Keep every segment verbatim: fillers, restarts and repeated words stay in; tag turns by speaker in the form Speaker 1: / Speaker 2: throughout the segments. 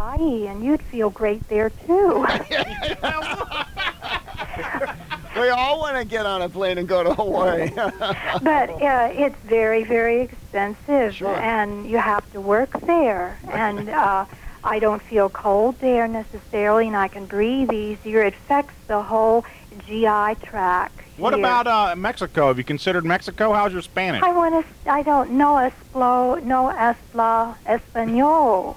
Speaker 1: Hawaii, and you'd feel great there, too.
Speaker 2: We all want to get on a plane and go to Hawaii.
Speaker 1: But uh, it's very, very expensive,
Speaker 2: Sure.
Speaker 1: and you have to work there. And uh, I don't feel cold there necessarily, and I can breathe easier. It affects the whole G I tract.
Speaker 3: What
Speaker 1: here.
Speaker 3: about uh, Mexico? Have you considered Mexico? How's your Spanish?
Speaker 1: I want to. I don't know esplo, no espla español.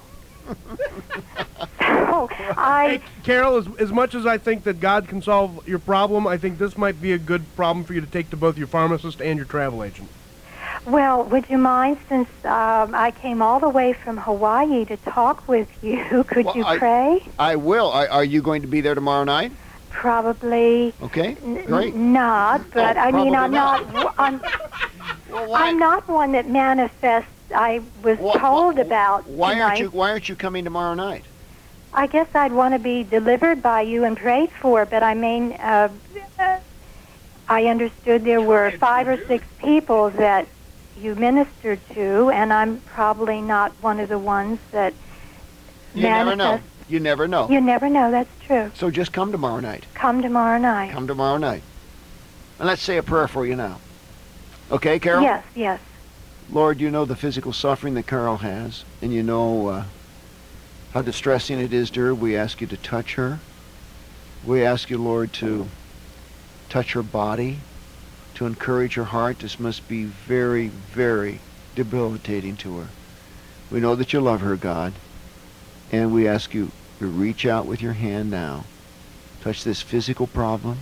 Speaker 1: So I.
Speaker 4: Hey, Carol, as, as much as I think that God can solve your problem, I think this might be a good problem for you to take to both your pharmacist and your travel agent.
Speaker 1: Well, would you mind, since um, I came all the way from Hawaii to talk with you, could
Speaker 2: Well,
Speaker 1: you
Speaker 2: I-
Speaker 1: pray?
Speaker 2: I will. Are, are you going to be there tomorrow night?
Speaker 1: Probably
Speaker 2: Okay,
Speaker 1: n-
Speaker 2: great.
Speaker 1: not, but
Speaker 2: Oh,
Speaker 1: I mean,
Speaker 2: probably
Speaker 1: I'm
Speaker 2: not.
Speaker 1: not. I'm,
Speaker 2: Well, why,
Speaker 1: I'm not one that manifests. I was
Speaker 2: wh-
Speaker 1: told
Speaker 2: wh-
Speaker 1: about
Speaker 2: Why
Speaker 1: tonight.
Speaker 2: aren't you? Why aren't you coming tomorrow night?
Speaker 1: I guess I'd want to be delivered by you and prayed for, but I mean, uh, uh, I understood there were five or six people that you ministered to, and I'm probably not one of the ones that
Speaker 2: You never know.
Speaker 1: manifest.
Speaker 2: You never know.
Speaker 1: You never know. That's true.
Speaker 2: So just come tomorrow night.
Speaker 1: Come tomorrow night.
Speaker 2: Come tomorrow night. And let's say a prayer for you now. Okay, Carol?
Speaker 1: Yes, yes.
Speaker 2: Lord, you know the physical suffering that Carol has, and you know uh, how distressing it is to her. We ask you to touch her. We ask you, Lord, to touch her body, to encourage her heart. This must be very, very debilitating to her. We know that you love her, God, and we ask you to reach out with your hand now, touch this physical problem,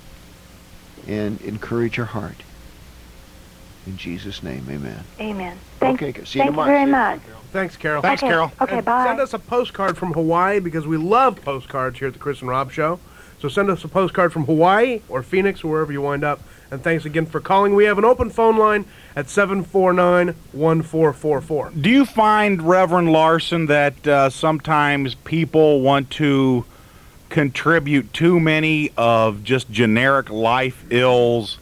Speaker 2: and encourage her heart. In Jesus' name, amen.
Speaker 1: Amen. Thank,
Speaker 2: Okay, see you
Speaker 1: thank you
Speaker 2: tomorrow.
Speaker 1: very
Speaker 2: See you.
Speaker 1: much.
Speaker 4: Thanks, Carol.
Speaker 3: Thanks,
Speaker 1: Okay.
Speaker 3: Carol.
Speaker 1: Okay,
Speaker 4: And
Speaker 1: bye.
Speaker 4: Send us a postcard from Hawaii because we love postcards here at the Chris and Rob Show. So send us a postcard from Hawaii or Phoenix or wherever you wind up. And thanks again for calling. We have an open phone line at seven four nine, one four four four.
Speaker 3: Do you find, Reverend Larson, that uh, sometimes people want to contribute too many of just generic life ills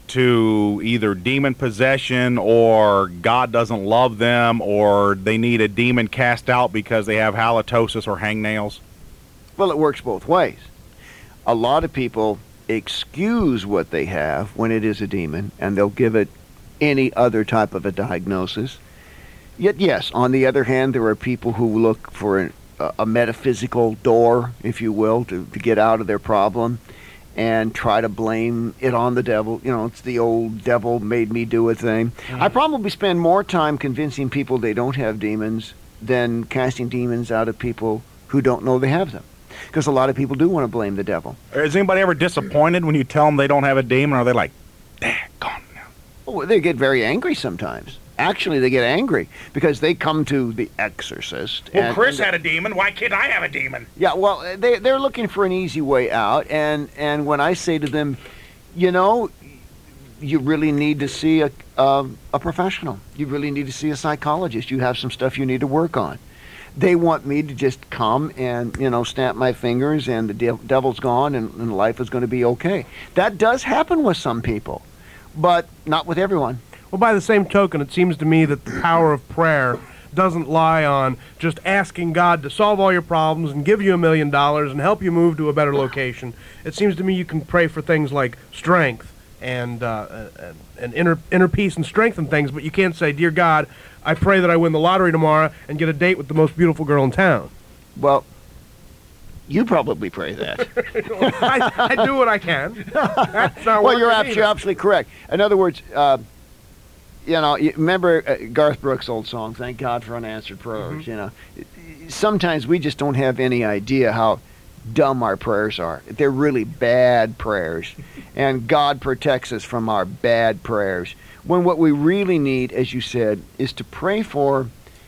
Speaker 3: to either demon possession or God doesn't love them or they need a demon cast out because they have halitosis or hangnails?
Speaker 2: Well, it works both ways. A lot of people excuse what they have when it is a demon, and they'll give it any other type of a diagnosis. Yet, yes, on the other hand, there are people who look for an, a, a metaphysical door, if you will, to, to get out of their problem and try to blame it on the devil. You know, it's the old devil made me do a thing.
Speaker 3: Mm-hmm.
Speaker 2: I probably spend more time convincing people they don't have demons than casting demons out of people who don't know they have them. Because a lot of people do want to blame the devil.
Speaker 3: Is anybody ever disappointed when you tell them they don't have a demon, or are they like, daggone now?
Speaker 2: Oh, they get very angry sometimes. Actually, they get angry because they come to the exorcist.
Speaker 3: Well,
Speaker 2: and-
Speaker 3: Chris
Speaker 2: and-
Speaker 3: had a demon. Why can't I have a demon?
Speaker 2: Yeah, well, they, they're looking for an easy way out. And, and when I say to them, you know, you really need to see a, a, a professional. You really need to see a psychologist. You have some stuff you need to work on. They want me to just come and, you know, snap my fingers and the de- devil's gone and, and life is going to be okay. That does happen with some people, but not with everyone.
Speaker 4: Well, by the same token, it seems to me that the power of prayer doesn't lie on just asking God to solve all your problems and give you a million dollars and help you move to a better location. It seems to me you can pray for things like strength and uh, and, and inner inner peace and strength and things, but you can't say, "Dear God, I pray that I win the lottery tomorrow and get a date with the most beautiful girl in town."
Speaker 2: Well, you probably pray that.
Speaker 4: I, I do what I can. That's not
Speaker 2: Well, you're,
Speaker 4: working
Speaker 2: abs-
Speaker 4: either.
Speaker 2: you're absolutely correct. In other words, uh, you know, you remember uh, Garth Brooks' old song, "Thank God for Unanswered Prayers."
Speaker 4: Mm-hmm.
Speaker 2: You know, sometimes we just don't have any idea how dumb our prayers are. They're really bad prayers, and God protects us from our bad prayers. When what we really need, as you said, is to pray for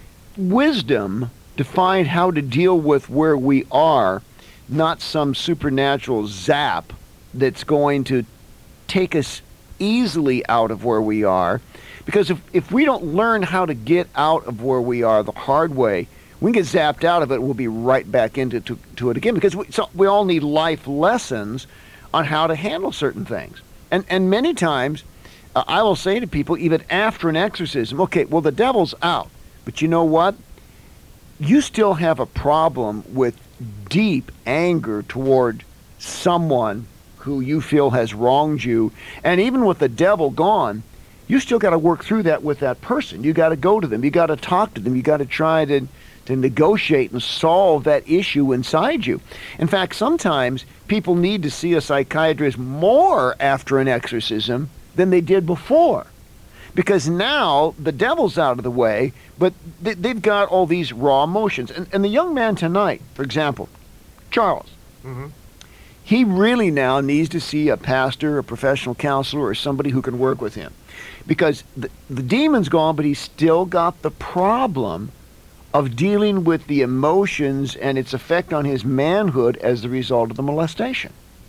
Speaker 2: wisdom to find how to deal with where we are, not some supernatural zap that's going to take us easily out of where we are. Because if, if we don't learn how to get out of where we are the hard way, we can get zapped out of it, we'll be right back into to, to it again. Because we, so we all need life lessons on how to handle certain things. And, and many times, uh, I will say to people, even after an exorcism, okay, well, the devil's out. But you know what? you still have a problem with deep anger toward someone who you feel has wronged you, and even with the devil gone, you still got to work through that with that person. You got to go to them. You got to talk to them. You got to try to to negotiate and solve that issue inside you. In fact, sometimes people need to see a psychiatrist more after an exorcism than they did before. Because now the devil's out of the way, but they, they've got all these raw emotions. And, and the young man tonight, for example, Charles,
Speaker 4: Mm-hmm.
Speaker 2: he really now needs to see a pastor, a professional counselor, or somebody who can work with him. Because the, the demon's gone, but he's still got the problem of dealing with the emotions and its effect on his manhood as a result of the molestation.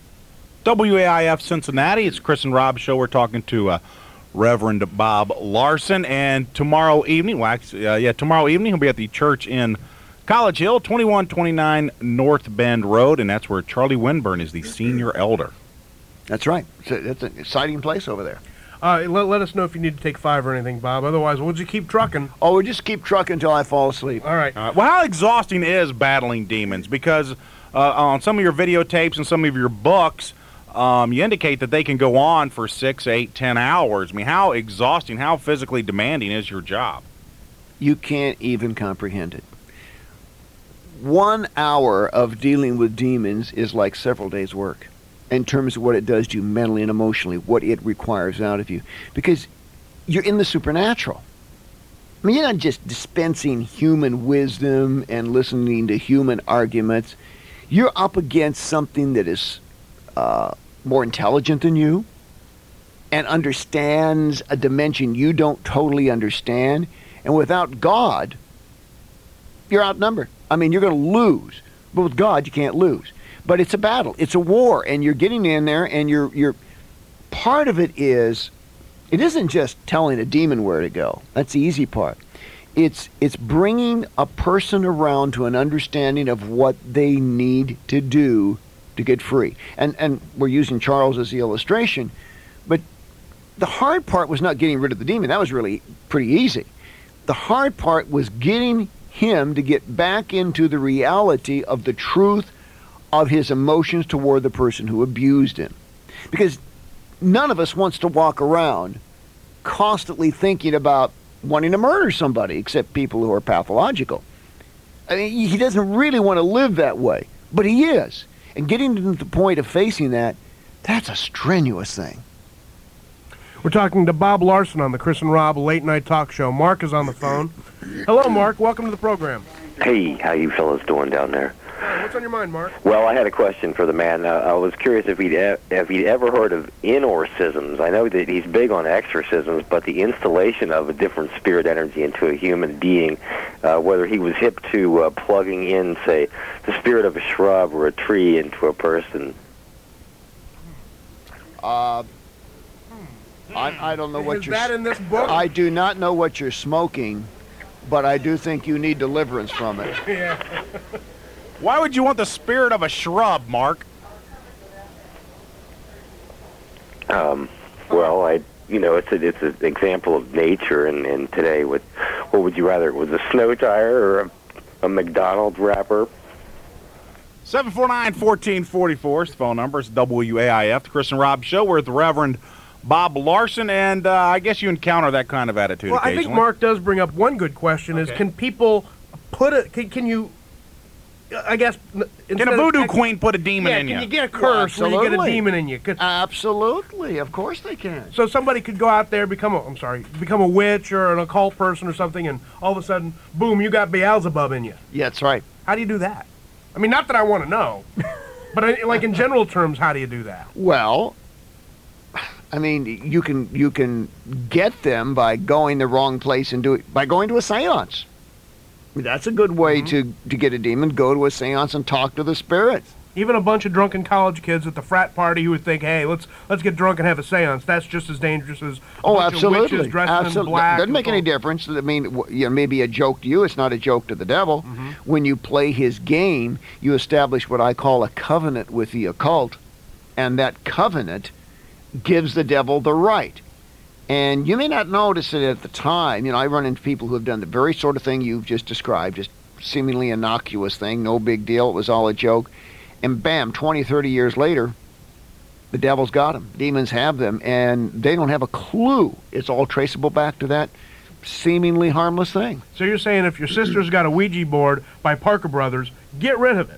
Speaker 3: W A I F Cincinnati, it's Chris and Rob show. We're talking to uh, Reverend Bob Larson, and tomorrow evening, well, actually, uh, yeah, tomorrow evening he'll be at the church in College Hill, twenty-one twenty-nine North Bend Road, and that's where Charlie Winburn is the senior elder.
Speaker 2: That's right. It's, a, it's an exciting place over there.
Speaker 4: Uh, let, let us know if you need to take five or anything, Bob. Otherwise, we'll just keep trucking.
Speaker 2: Oh, we'll just keep trucking until I fall asleep.
Speaker 4: All right.
Speaker 3: Uh, well, how exhausting is battling demons? Because uh, on some of your videotapes and some of your books, um, you indicate that they can go on for six, eight, ten hours. I mean, how exhausting, how physically demanding is your job?
Speaker 2: You can't even comprehend it. One hour of dealing with demons is like several days' work in terms of what it does to you mentally and emotionally, what it requires out of you. Because you're in the supernatural. I mean, you're not just dispensing human wisdom and listening to human arguments. You're up against something that is uh, more intelligent than you and understands a dimension you don't totally understand. And without God, you're outnumbered. I mean, you're going to lose. But with God, you can't lose. But it's a battle. It's a war. And you're getting in there, and you're, you're part of it is, it isn't just telling a demon where to go. That's the easy part. It's, it's bringing a person around to an understanding of what they need to do to get free. And, and we're using Charles as the illustration. But the hard part was not getting rid of the demon. That was really pretty easy. The hard part was getting him to get back into the reality of the truth of his emotions toward the person who abused him. Because none of us wants to walk around constantly thinking about wanting to murder somebody, except people who are pathological. I mean, he doesn't really want to live that way, but he is. And getting to the point of facing that, that's a strenuous thing.
Speaker 4: We're talking to Bob Larson on the Chris and Rob Late Night Talk Show. Mark is on the phone. Hello, Mark. Welcome to the program.
Speaker 5: Hey, how you fellas doing down there?
Speaker 4: What's on your mind, Mark?
Speaker 5: Well, I had a question for the man. Uh, I was curious if he'd e- if he'd ever heard of inorcisms. I know that he's big on exorcisms, but the installation of a different spirit energy into a human being, uh, whether he was hip to uh, plugging in, say, the spirit of a shrub or a tree into a person.
Speaker 2: Uh, I, I don't know what
Speaker 4: Is
Speaker 2: you're...
Speaker 4: that in this book?
Speaker 2: I do not know what you're smoking, but I do think you need deliverance from it.
Speaker 4: Yeah.
Speaker 3: Why would you want the spirit of a shrub, Mark?
Speaker 5: Um, well, I, you know, it's a, it's an example of nature, and, and today, with, what would you rather, with a snow tire or a, a McDonald's wrapper?
Speaker 3: seven four nine, one four four four is the phone number. It's W A I F, the Chris and Rob Show. We're with the Reverend Bob Larson, and uh, I guess you encounter that kind of attitude
Speaker 4: Well, I
Speaker 3: occasionally.
Speaker 4: think Mark does bring up one good question:
Speaker 3: Okay.
Speaker 4: is can people put a can, can you? I guess
Speaker 3: Can a voodoo queen put a demon
Speaker 4: yeah,
Speaker 3: in
Speaker 4: can
Speaker 3: you?
Speaker 4: you get a curse
Speaker 2: Well,
Speaker 4: where you get a
Speaker 2: absolutely.
Speaker 4: demon in you? Could-
Speaker 2: Absolutely. Of course they can.
Speaker 4: So somebody could go out there, become a, I'm sorry, become a witch or an occult person or something, and all of a sudden, boom, you got Beelzebub in you.
Speaker 2: Yeah, that's right.
Speaker 4: How do you do that? I mean, not that I want to know, but I, like in general terms, how do you do that?
Speaker 2: Well, I mean, you can you can get them by going the wrong place and do it by going to a seance. That's a good way
Speaker 4: Mm-hmm.
Speaker 2: to, to get a demon. Go to a seance and talk to the spirits.
Speaker 4: Even a bunch of drunken college kids at the frat party who would think, "Hey, let's let's get drunk and have a seance." That's just as dangerous as a
Speaker 2: Oh,
Speaker 4: bunch
Speaker 2: absolutely.
Speaker 4: of witches dressed in
Speaker 2: Absolutely.
Speaker 4: black.
Speaker 2: Doesn't
Speaker 4: and
Speaker 2: make any
Speaker 4: all-
Speaker 2: difference. I mean, w- you know, maybe a joke to you. It's not a joke to the devil.
Speaker 4: Mm-hmm.
Speaker 2: When you play his game, you establish what I call a covenant with the occult, and that covenant gives the devil the right. And you may not notice it at the time. You know, I run into people who have done the very sort of thing you've just described, just seemingly innocuous thing, no big deal, it was all a joke. And bam, twenty, thirty years later, the devil's got them. Demons have them, and they don't have a clue. It's all traceable back to that seemingly harmless thing.
Speaker 4: So you're saying if your sister's got a Ouija board by Parker Brothers, get rid of it.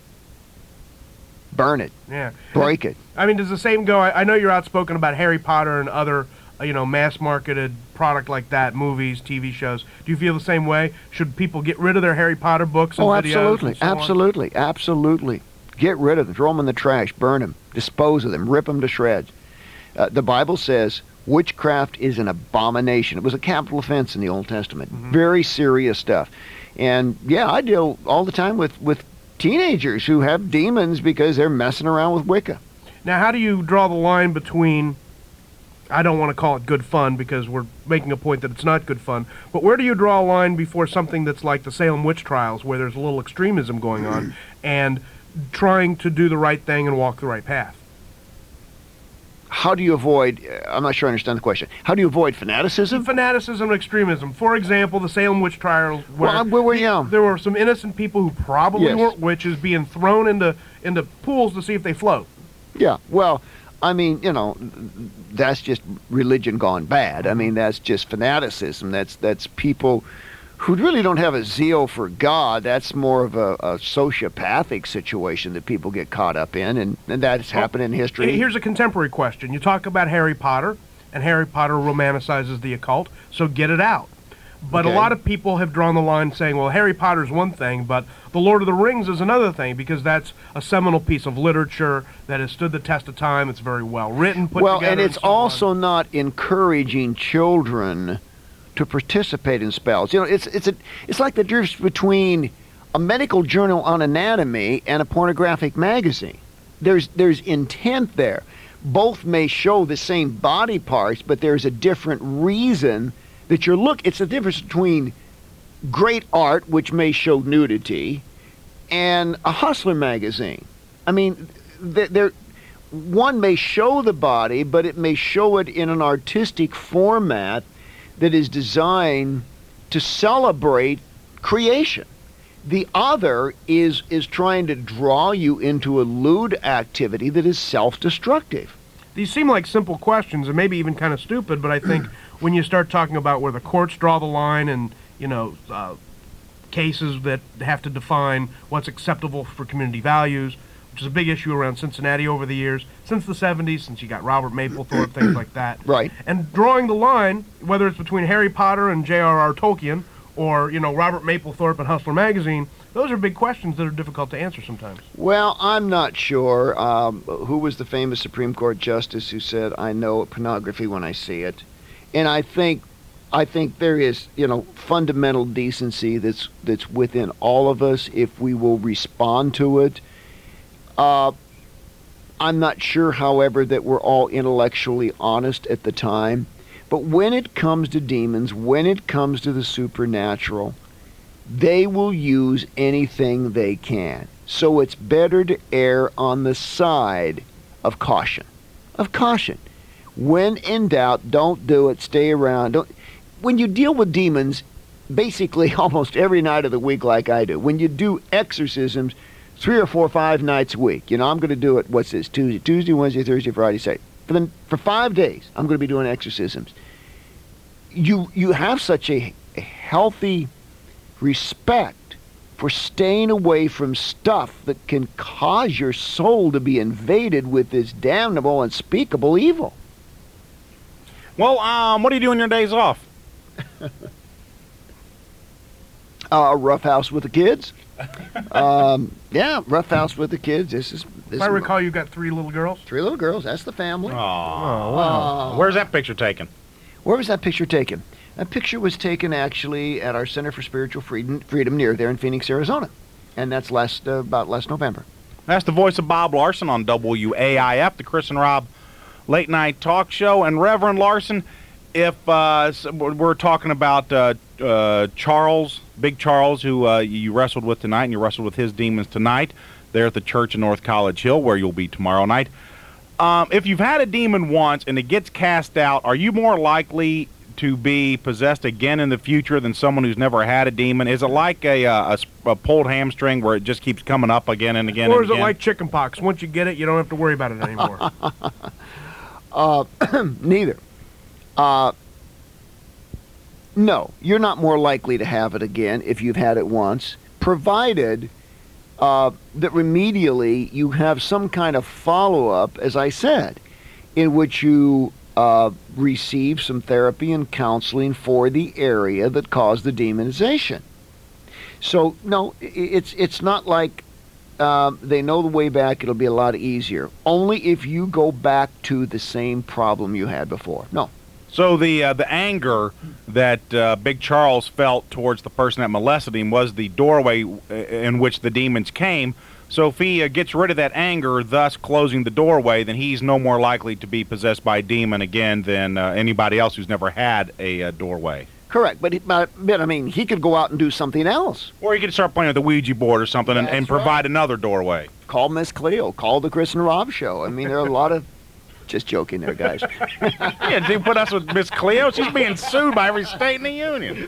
Speaker 2: Burn it.
Speaker 4: Yeah.
Speaker 2: Break it.
Speaker 4: I mean, does the same go? I, I know you're outspoken about Harry Potter and other, uh, you know, mass-marketed product like that, movies, T V shows. Do you feel the same way? Should people get rid of their Harry Potter books and
Speaker 2: oh,
Speaker 4: videos?
Speaker 2: absolutely,
Speaker 4: and so on?
Speaker 2: absolutely, absolutely. Get rid of them. Throw them in the trash. Burn them. Dispose of them. Rip them to shreds. Uh, the Bible says witchcraft is an abomination. It was a capital offense in the Old Testament. Mm-hmm. Very serious stuff. And yeah, I deal all the time with, with teenagers who have demons because they're messing around with Wicca.
Speaker 4: Now, how do you draw the line between, I don't want to call it good fun because we're making a point that it's not good fun, but where do you draw a line before something that's like the Salem witch trials where there's a little extremism going on and trying to do the right thing and walk the right path?
Speaker 2: How do you avoid, I'm not sure I understand the question, how do you avoid fanaticism?
Speaker 4: Fanaticism and extremism. For example, the Salem witch trials where,
Speaker 2: well, where, where yeah.
Speaker 4: there were some innocent people who probably
Speaker 2: yes.
Speaker 4: weren't witches being thrown into, into pools to see if they float.
Speaker 2: Yeah, well, I mean, you know, that's just religion gone bad. I mean, that's just fanaticism. That's that's people who really don't have a zeal for God. That's more of a, a sociopathic situation that people get caught up in, and, and that's well, happened in history.
Speaker 4: Here's a contemporary question. You talk about Harry Potter, and Harry Potter romanticizes the occult, so get it out. But okay. a lot of people have drawn the line saying, well, Harry Potter's one thing, but The Lord of the Rings is another thing, because that's a seminal piece of literature that has stood the test of time. It's very well written, put
Speaker 2: well,
Speaker 4: together.
Speaker 2: Well, and it's
Speaker 4: and so
Speaker 2: also
Speaker 4: on.
Speaker 2: not encouraging children to participate in spells. You know, it's it's a it's like the difference between a medical journal on anatomy and a pornographic magazine. There's there's intent there. Both may show the same body parts, but there's a different reason that you're look. It's the difference between great art, which may show nudity, and a hustler magazine. I mean, there one may show the body, but it may show it in an artistic format that is designed to celebrate creation. The other is is trying to draw you into a lewd activity that is self-destructive.
Speaker 4: These seem like simple questions and maybe even kind of stupid, but I think when you start talking about where the courts draw the line and, you know, uh, cases that have to define what's acceptable for community values, which is a big issue around Cincinnati over the years, since the seventies, since you got Robert Mapplethorpe, things like that.
Speaker 2: Right.
Speaker 4: And drawing the line, whether it's between Harry Potter and J R R Tolkien, or, you know, Robert Mapplethorpe and Hustler Magazine, those are big questions that are difficult to answer sometimes.
Speaker 2: Well, I'm not sure. Um, who was the famous Supreme Court justice who said, I know pornography when I see it? And I think I think there is, you know, fundamental decency that's that's within all of us if we will respond to it. Uh, I'm not sure, however, that we're all intellectually honest at the time. But when it comes to demons, when it comes to the supernatural, they will use anything they can. So it's better to err on the side of caution. Of caution. When in doubt, don't do it. Stay around. Don't. When you deal with demons, basically almost every night of the week like I do, when you do exorcisms, three or four, five nights a week. You know, I'm going to do it, what's this, Tuesday, Tuesday, Wednesday, Thursday, Friday, Saturday. For, the, for five days, I'm going to be doing exorcisms. You, you have such a, a healthy respect for staying away from stuff that can cause your soul to be invaded with this damnable, unspeakable evil.
Speaker 3: Well, um, what do you do on your days off?
Speaker 2: uh, rough house with the kids. um, yeah, rough house with the kids. This is. This
Speaker 4: if I
Speaker 2: is
Speaker 4: recall, you got three little girls.
Speaker 2: Three little girls. That's the family.
Speaker 3: Oh, wow. Uh, Where's that picture taken?
Speaker 2: Where was that picture taken? That picture was taken actually at our Center for Spiritual Freedom, Freedom near there in Phoenix, Arizona, and that's last uh, about last November.
Speaker 3: That's the voice of Bob Larson on W A I F, the Chris and Rob Late Night Talk Show. And Reverend Larson, if uh, we're talking about uh, uh, Charles, Big Charles, who uh, you wrestled with tonight, and you wrestled with his demons tonight, there at the church in North College Hill, where you'll be tomorrow night. Um, if you've had a demon once and it gets cast out, are you more likely to be possessed again in the future than someone who's never had a demon? Is it like a, uh, a, s- a pulled hamstring where it just keeps coming up again and again
Speaker 4: Or
Speaker 3: and
Speaker 4: is it
Speaker 3: again?
Speaker 4: like chicken pox? Once you get it, you don't have to worry about it anymore.
Speaker 2: Uh, neither. Uh, no, you're not more likely to have it again if you've had it once, provided uh, that remedially you have some kind of follow-up, as I said, in which you uh, receive some therapy and counseling for the area that caused the demonization. So, no, i- it's it's not like um, they know the way back. It'll be a lot easier. Only if you go back to the same problem you had before. No.
Speaker 3: So the uh, the anger that uh, Big Charles felt towards the person that molested him was the doorway uh, in which the demons came. So if he uh, gets rid of that anger, thus closing the doorway, then he's no more likely to be possessed by a demon again than uh, anybody else who's never had a uh, doorway.
Speaker 2: Correct, but, it, but but I mean, he could go out and do something else.
Speaker 3: Or he could start playing with the Ouija board or something and,
Speaker 2: That's
Speaker 3: and provide
Speaker 2: right.
Speaker 3: another doorway.
Speaker 2: Call Miss Cleo. Call the Chris and Rob show. I mean, there are a lot of. Just joking, there, guys.
Speaker 3: Yeah, dude, put us with Miss Cleo. She's being sued by every state in the union.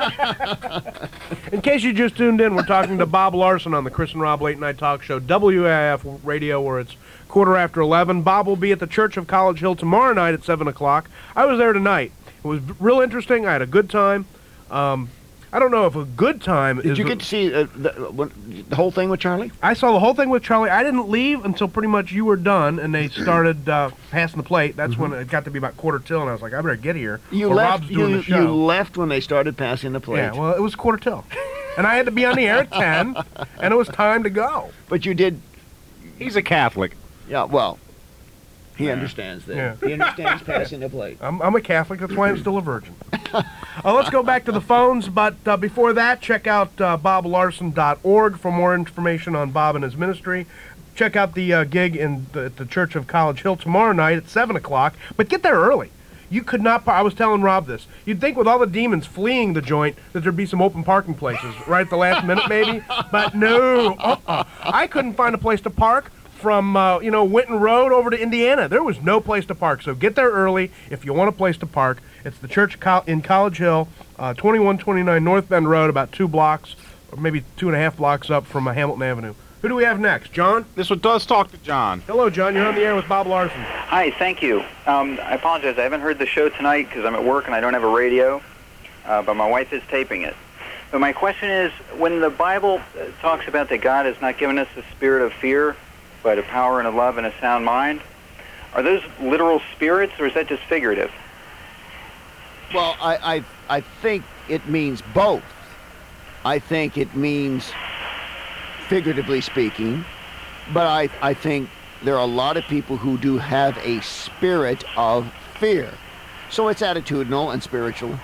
Speaker 4: In case you just tuned in, we're talking to Bob Larson on the Chris and Rob Late Night Talk Show, W A I F Radio, where it's quarter after eleven. Bob will be at the Church of College Hill tomorrow night at seven o'clock. I was there tonight. It was real interesting. I had a good time. Um, I don't know if a good time
Speaker 2: Did
Speaker 4: is...
Speaker 2: you get to see uh, the, when, the whole thing with Charlie?
Speaker 4: I saw the whole thing with Charlie. I didn't leave until pretty much you were done, and they started uh, passing the plate. That's when it got to be about quarter till, and I was like, I better get here.
Speaker 2: You
Speaker 4: or
Speaker 2: left.
Speaker 4: Rob's doing
Speaker 2: You,
Speaker 4: the show.
Speaker 2: you left when they started passing the plate.
Speaker 4: Yeah, well, it was quarter till. And I had to be on the air at ten, and it was time to go.
Speaker 2: But you did.
Speaker 3: He's a Catholic.
Speaker 2: Yeah. Well, he understands that.
Speaker 4: Yeah.
Speaker 2: He understands passing the plate.
Speaker 4: I'm, I'm a Catholic, that's why I'm still a virgin. uh, let's go back to the phones, but uh, before that, check out uh, bob larson dot org for more information on Bob and his ministry. Check out the uh, gig in the, at the Church of College Hill tomorrow night at seven o'clock, but get there early. You could not, par- I was telling Rob this, you'd think with all the demons fleeing the joint that there'd be some open parking places right at the last minute maybe, but no, uh-uh. I couldn't find a place to park from, uh, you know, Winton Road over to Indiana. There was no place to park, so get there early if you want a place to park. It's the church co- in College Hill, uh, twenty-one twenty-nine North Bend Road, about two blocks, or maybe two and a half blocks up from uh, Hamilton Avenue. Who do we have next? John?
Speaker 3: This one does talk to John.
Speaker 4: Hello, John. You're on the air with Bob Larson.
Speaker 6: Hi, thank you. Um, I apologize. I haven't heard the show tonight because I'm at work and I don't have a radio, uh, but my wife is taping it. But my question is, when the Bible uh, talks about that God has not given us the spirit of fear, but a power and a love and a sound mind, are those literal spirits or is that just figurative?
Speaker 2: Well, I, I, I think it means both. I think it means, figuratively speaking, but I, I think there are a lot of people who do have a spirit of fear. So it's attitudinal and spiritual.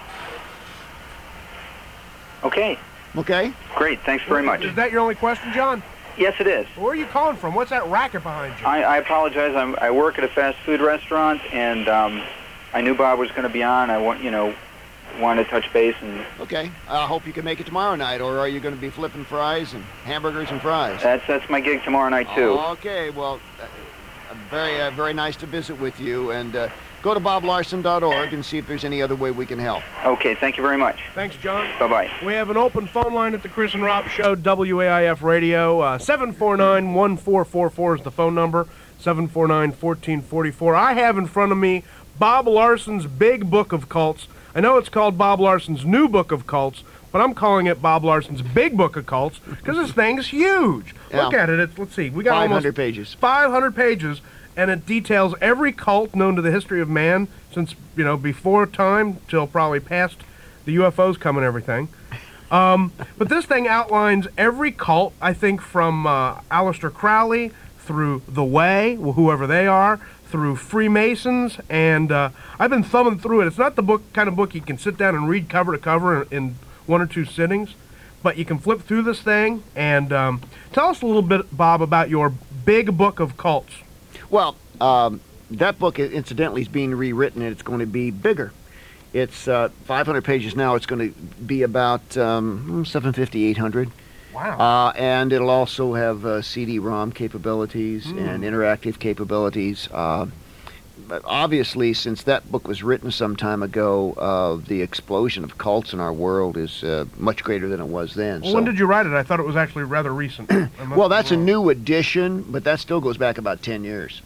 Speaker 6: Okay,
Speaker 2: Okay?
Speaker 6: great. Thanks very much.
Speaker 4: Is that your only question, John?
Speaker 6: Yes, it is.
Speaker 4: Where are you calling from? What's that racket behind you?
Speaker 6: I, I apologize. I'm, I work at a fast food restaurant, and um, I knew Bob was going to be on. I want, you know, wanted to touch base and
Speaker 2: Okay. I hope you can make it tomorrow night, or are you going to be flipping fries and hamburgers and fries?
Speaker 6: That's that's my gig tomorrow night too.
Speaker 2: Okay, well, uh, very uh, very nice to visit with you, and uh, go to bob larson dot org and see if there's any other way we can help.
Speaker 6: Okay, thank you very much.
Speaker 4: Thanks, John.
Speaker 6: Bye bye.
Speaker 4: We have an open phone line at the Chris and Rob Show, W A I F Radio. Uh, seven four nine, one four four four is the phone number, seven four nine, one four four four. I have in front of me Bob Larson's Big Book of Cults. I know it's called Bob Larson's New Book of Cults, but I'm calling it Bob Larson's Big Book of Cults because this thing's huge.
Speaker 2: Yeah.
Speaker 4: Look at it. It's, let's see. We got
Speaker 2: five
Speaker 4: almost
Speaker 2: hundred pages.
Speaker 4: five hundred pages, and it details every cult known to the history of man since, you know, before time till probably past the U F Os come and everything. Um, but this thing outlines every cult, I think, from uh, Aleister Crowley through The Way, whoever they are, through Freemasons, and uh, I've been thumbing through it. It's not the book kind of book you can sit down and read cover to cover in, in one or two sittings, but you can flip through this thing, and um, tell us a little bit, Bob, about your Big Book of Cults.
Speaker 2: Well, um, that book, incidentally, is being rewritten, and it's going to be bigger. It's uh, five hundred pages now. It's going to be about um, seven fifty, eight hundred.
Speaker 4: Wow.
Speaker 2: Uh, and it'll also have uh, C D ROM capabilities
Speaker 4: Mm.
Speaker 2: and interactive capabilities. Uh, but obviously, since that book was written some time ago, uh, the explosion of cults in our world is uh, much greater than it was then.
Speaker 4: Well,
Speaker 2: so.
Speaker 4: when did you write it? I thought it was actually rather recent.
Speaker 2: Well, that's a new edition, but that still goes back about ten years.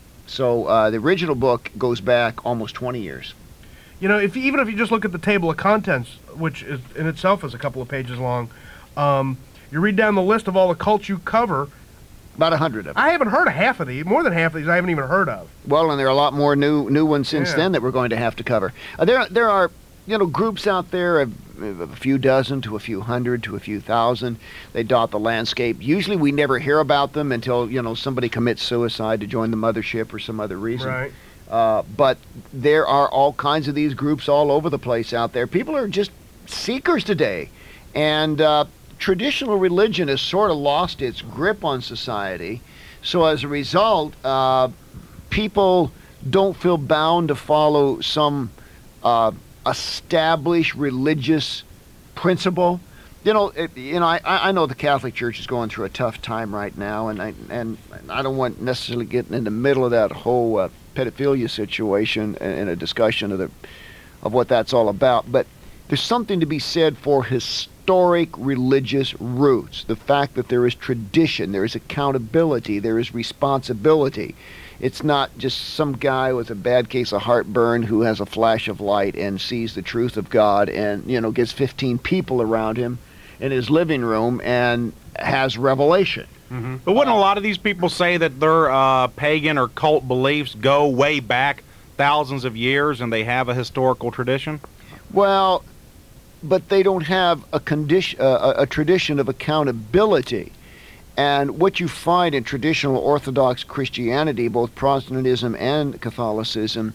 Speaker 2: So uh, the original book goes back almost twenty years.
Speaker 4: You know, if you, even if you just look at the table of contents, which is in itself is a couple of pages long, um, you read down the list of all the cults you cover.
Speaker 2: About a hundred of them.
Speaker 4: I haven't heard of half of these. More than half of these I haven't even heard of.
Speaker 2: Well, and there are a lot more new new ones since
Speaker 4: Yeah.
Speaker 2: then that we're going to have to cover. Uh, there there are you know groups out there, a, a few dozen to a few hundred to a few thousand. They dot the landscape. Usually, we never hear about them until you know somebody commits suicide to join the mothership or some other reason.
Speaker 4: Right.
Speaker 2: Uh, but there are all kinds of these groups all over the place out there. People are just seekers today, and uh, traditional religion has sort of lost its grip on society. So as a result, uh, people don't feel bound to follow some uh, established religious principle. You know, it, you know, I, I know the Catholic Church is going through a tough time right now, and I and I don't want necessarily getting in the middle of that whole uh, pedophilia situation and a discussion of the of what that's all about. But there's something to be said for historic religious roots. The fact that there is tradition, there is accountability, there is responsibility. It's not just some guy with a bad case of heartburn who has a flash of light and sees the truth of God and, you know, gets fifteen people around him in his living room and has revelation.
Speaker 4: Mm-hmm.
Speaker 3: But wouldn't a lot of these people say that their uh, pagan or cult beliefs go way back thousands of years and they have a historical tradition?
Speaker 2: Well, but they don't have a condition, uh, a tradition of accountability. And what you find in traditional Orthodox Christianity, both Protestantism and Catholicism,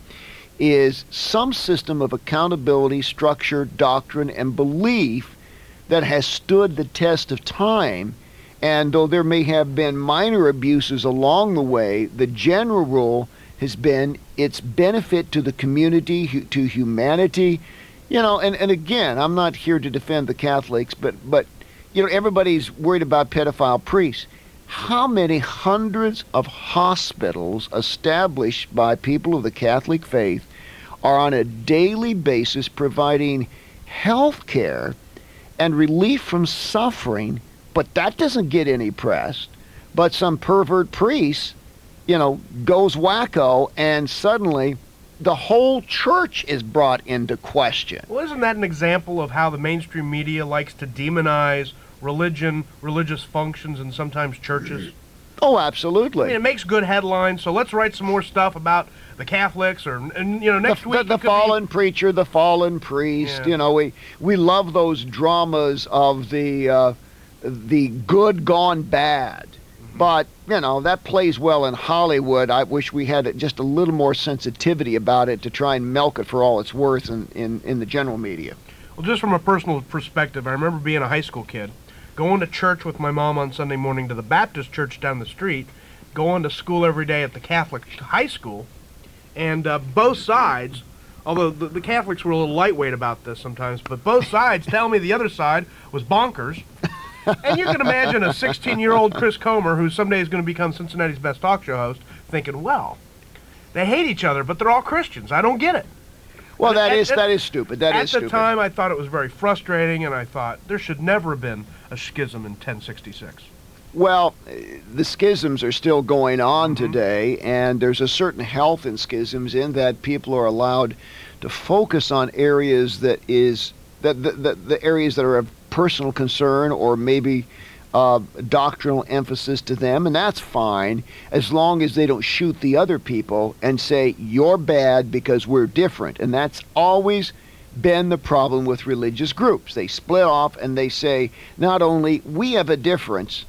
Speaker 2: is some system of accountability, structure, doctrine, and belief that has stood the test of time. And though there may have been minor abuses along the way, the general rule has been its benefit to the community, hu- to humanity. You know, and, and again, I'm not here to defend the Catholics, but, but you know, everybody's worried about pedophile priests. How many hundreds of hospitals established by people of the Catholic faith are on a daily basis providing health care and relief from suffering, but that doesn't get any press. But some pervert priest, you know, goes wacko, and suddenly the whole church is brought into question.
Speaker 4: Well, isn't that an example of how the mainstream media likes to demonize religion, religious functions, and sometimes churches?
Speaker 2: Oh,
Speaker 4: I
Speaker 2: absolutely.
Speaker 4: mean, it makes good headlines, so let's write some more stuff about the Catholics, or, and, you know, next
Speaker 2: the,
Speaker 4: week...
Speaker 2: the, the
Speaker 4: it could
Speaker 2: fallen
Speaker 4: be...
Speaker 2: preacher, the fallen priest.
Speaker 4: Yeah.
Speaker 2: You know, we we love those dramas of the uh, the good gone bad. Mm-hmm. But you know that plays well in Hollywood. I wish we had just a little more sensitivity about it to try and milk it for all it's worth in, in, in the general media.
Speaker 4: Well, just from a personal perspective, I remember being a high school kid, going to church with my mom on Sunday morning to the Baptist church down the street, going to school every day at the Catholic high school, and uh, both sides, although the, the Catholics were a little lightweight about this sometimes, but both sides tell me the other side was bonkers. And you can imagine a sixteen-year-old Chris Comer, who someday is going to become Cincinnati's best talk show host, thinking, well, they hate each other, but they're all Christians. I don't get it.
Speaker 2: Well, that
Speaker 4: At-
Speaker 2: is
Speaker 4: at-
Speaker 2: that is stupid. That
Speaker 4: At
Speaker 2: is
Speaker 4: the
Speaker 2: stupid.
Speaker 4: time, I thought it was very frustrating, and I thought there should never have been a schism in ten sixty-six.
Speaker 2: Well, uh, the schisms are still going on
Speaker 4: Mm-hmm.
Speaker 2: today, and there's a certain health in schisms in that people are allowed to focus on areas that is that the, the, the areas that are of personal concern or maybe uh, doctrinal emphasis to them, and that's fine as long as they don't shoot the other people and say you're bad because we're different. And that's always been the problem with religious groups. They split off and they say not only we have a difference,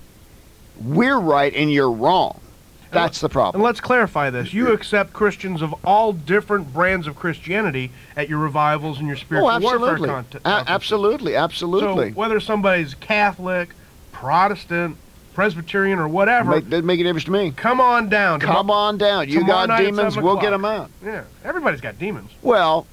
Speaker 2: we're right and you're wrong. That's the
Speaker 4: And
Speaker 2: problem.
Speaker 4: let's clarify this. You accept Christians of all different brands of Christianity at your revivals and your spiritual
Speaker 2: Oh,
Speaker 4: warfare
Speaker 2: absolutely.
Speaker 4: content.
Speaker 2: A- absolutely, absolutely.
Speaker 4: So whether somebody's Catholic, Protestant, Presbyterian, or whatever,
Speaker 2: Make, doesn't make a difference to me.
Speaker 4: come on down.
Speaker 2: Come on down. You
Speaker 4: tomorrow
Speaker 2: got
Speaker 4: night at
Speaker 2: demons,
Speaker 4: seven
Speaker 2: we'll get
Speaker 4: o'clock.
Speaker 2: them out.
Speaker 4: Yeah, everybody's got demons.
Speaker 2: Well,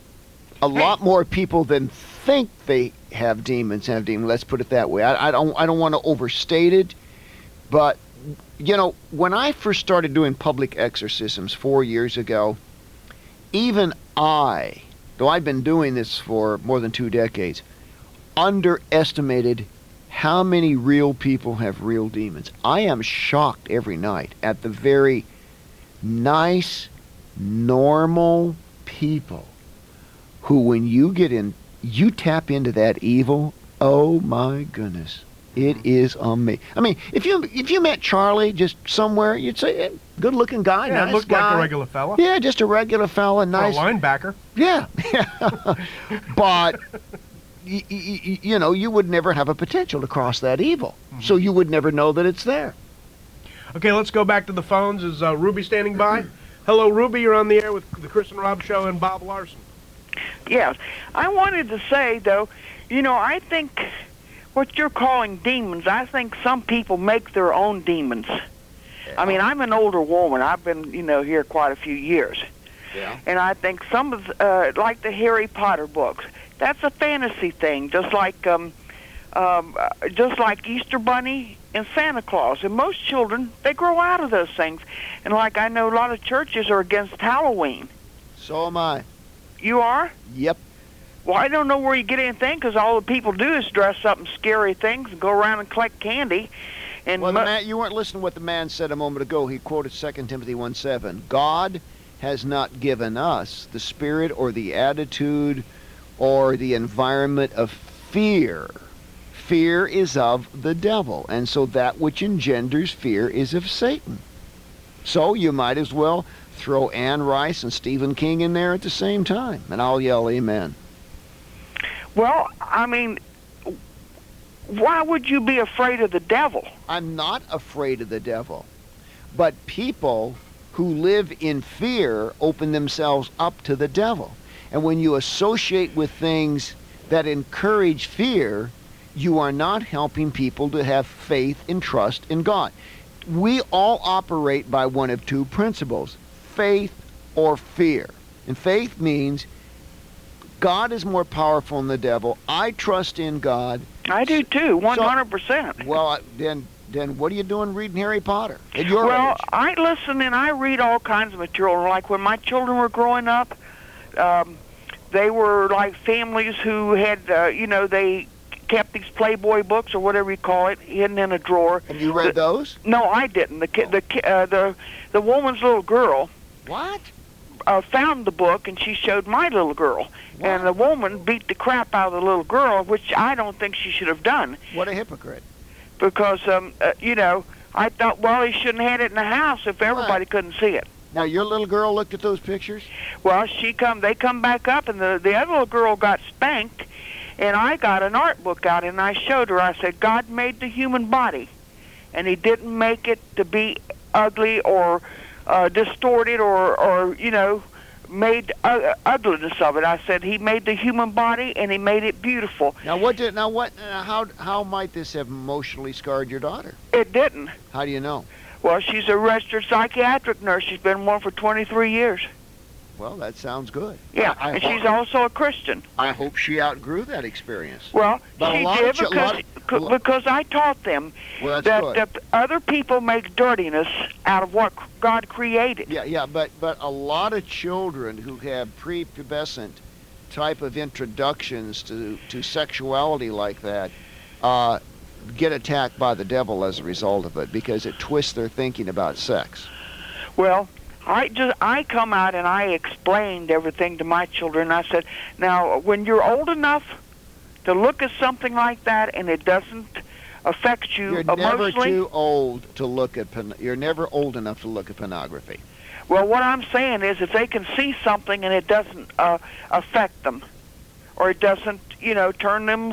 Speaker 2: a lot more people than think they have demons have demons. Let's put it that way. I, I don't. I don't want to overstate it, but you know, when I first started doing public exorcisms four years ago, even I, though I've been doing this for more than two decades, underestimated how many real people have real demons. I am shocked every night at the very nice, normal people who, when you get in, you tap into that evil. Oh my goodness, it is amazing. I mean, if you if you met Charlie just somewhere, you'd say, eh, good-looking guy,
Speaker 4: Yeah,
Speaker 2: nice
Speaker 4: looked
Speaker 2: guy.
Speaker 4: like a regular fella.
Speaker 2: Yeah, just a regular fella, nice.
Speaker 4: A linebacker.
Speaker 2: Yeah, but y- y- y- you know, you would never have a potential to cross that evil,
Speaker 4: Mm-hmm.
Speaker 2: so you would never know that it's there.
Speaker 4: Okay, let's go back to the phones. Is uh, Ruby standing by? Hello, Ruby. You're on the air with the Chris and Rob Show and Bob Larson.
Speaker 7: Yes. I wanted to say, though, you know, I think what you're calling demons, I think some people make their own demons. I mean, I'm an older woman. I've been, you know, here quite a few years.
Speaker 2: Yeah.
Speaker 7: And I think some of, uh, like the Harry Potter books, that's a fantasy thing, just like, um, um, uh, just like Easter Bunny and Santa Claus. And most children, they grow out of those things. And like I know a lot of churches are against Halloween.
Speaker 2: So am I.
Speaker 7: You are?
Speaker 2: Yep.
Speaker 7: Well, I don't know where you get anything, because all the people do is dress up in scary things and go around and collect candy. And
Speaker 2: Well, the
Speaker 7: mo-
Speaker 2: man, you weren't listening to what the man said a moment ago. He quoted Second Timothy one seven. God has not given us the spirit or the attitude or the environment of fear. Fear is of the devil, and so that which engenders fear is of Satan. So you might as well throw Anne Rice and Stephen King in there at the same time, and I'll yell amen.
Speaker 7: well, I mean, why would you be afraid of the devil?
Speaker 2: I'm not afraid of the devil, but people who live in fear open themselves up to the devil. And when you associate with things that encourage fear, you are not helping people to have faith and trust in God. We all operate by one of two principles, faith or fear. And faith means God is more powerful than the devil. I trust in God.
Speaker 7: I do too, one hundred percent.
Speaker 2: Well, I- then then what are you doing reading Harry Potter at your
Speaker 7: Well,
Speaker 2: age?
Speaker 7: I listen and I read all kinds of material. Like when my children were growing up, um, they were like families who had, uh, you know, they kept these Playboy books or whatever you call it hidden in a drawer.
Speaker 2: Have you read those?
Speaker 7: No, I didn't. The ki- the ki- uh, the the woman's little girl
Speaker 2: What?
Speaker 7: uh, found the book, and she showed my little girl. And the woman beat the crap out of the little girl, which I don't think she should have done,
Speaker 2: What a hypocrite.
Speaker 7: because um, uh, you know, I thought, well, he shouldn't have had it in the house if everybody couldn't see it.
Speaker 2: Now, your little girl looked at those pictures?
Speaker 7: Well, she come, they come back up, and the the other little girl got spanked, and I got an art book out, and I showed her. I said, God made the human body, and He didn't make it to be ugly or uh, distorted or or you know, made uh, ugliness of it. I said He made the human body, and He made it beautiful.
Speaker 2: Now, what did, now what, uh, how, how might this have emotionally scarred your daughter?
Speaker 7: It didn't.
Speaker 2: How do you know?
Speaker 7: Well, she's a registered psychiatric nurse. She's been one for twenty-three years.
Speaker 2: Well, that sounds good.
Speaker 7: Yeah,
Speaker 2: I, I
Speaker 7: and
Speaker 2: hope,
Speaker 7: she's also a Christian.
Speaker 2: I hope she outgrew that experience.
Speaker 7: Well,
Speaker 2: But a
Speaker 7: she
Speaker 2: lot
Speaker 7: did
Speaker 2: of ch- a
Speaker 7: because
Speaker 2: lot of-
Speaker 7: c- because I taught them
Speaker 2: Well, that's
Speaker 7: that,
Speaker 2: good.
Speaker 7: that other people make dirtiness out of what God created.
Speaker 2: Yeah, yeah, but, but a lot of children who have prepubescent type of introductions to, to sexuality like that uh, get attacked by the devil as a result of it, because it twists their thinking about sex.
Speaker 7: Well, I just I come out and I explained everything to my children. I said, now when you're old enough to look at something like that and it doesn't affect you
Speaker 2: You're never
Speaker 7: emotionally.
Speaker 2: too old to look at. Porn- You're never old enough to look at pornography.
Speaker 7: Well, what I'm saying is, if they can see something and it doesn't uh, affect them, or it doesn't, you know, turn them,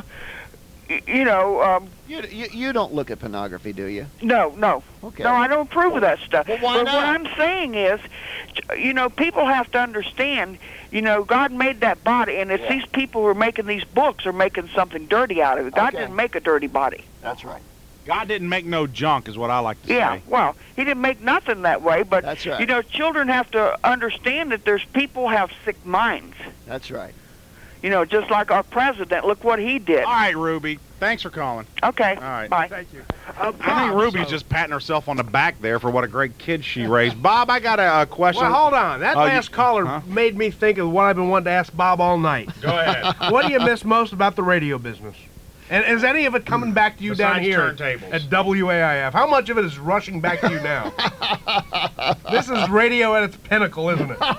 Speaker 7: y- you know, um,
Speaker 2: You, you you don't look at pornography, do you?
Speaker 7: no, no,
Speaker 2: Okay.
Speaker 7: no, I don't approve of that stuff.
Speaker 2: Well, why
Speaker 7: but
Speaker 2: not?
Speaker 7: what I'm saying is, you know, people have to understand, you know, God made that body, and if
Speaker 2: Yeah.
Speaker 7: these people who are making these books are making something dirty out of it, God
Speaker 2: Okay.
Speaker 7: didn't make a dirty body.
Speaker 2: That's right.
Speaker 3: God didn't make no junk, is what I like to
Speaker 7: Yeah,
Speaker 3: say.
Speaker 7: well, He didn't make nothing that way, but
Speaker 2: That's right.
Speaker 7: you know, children have to understand that there's people have sick minds.
Speaker 2: That's right.
Speaker 7: You know, just like our president, look what he did.
Speaker 3: All right, Ruby. Thanks for calling.
Speaker 7: Okay.
Speaker 3: All right.
Speaker 7: Bye.
Speaker 4: Thank you.
Speaker 3: I think Ruby's just patting herself on the back there for what a great kid she raised. Bob, I got a, a question.
Speaker 4: Well, hold on. That
Speaker 3: Oh, you-
Speaker 4: last caller
Speaker 3: huh?
Speaker 4: made me think of what I've been wanting to ask Bob all night.
Speaker 8: Go ahead.
Speaker 4: What do you miss most about the radio business? And is any of it coming back to you down
Speaker 8: Besides
Speaker 4: here
Speaker 8: turntables.
Speaker 4: at W A I F? How much of it is rushing back to you now? This is radio at its pinnacle, isn't it?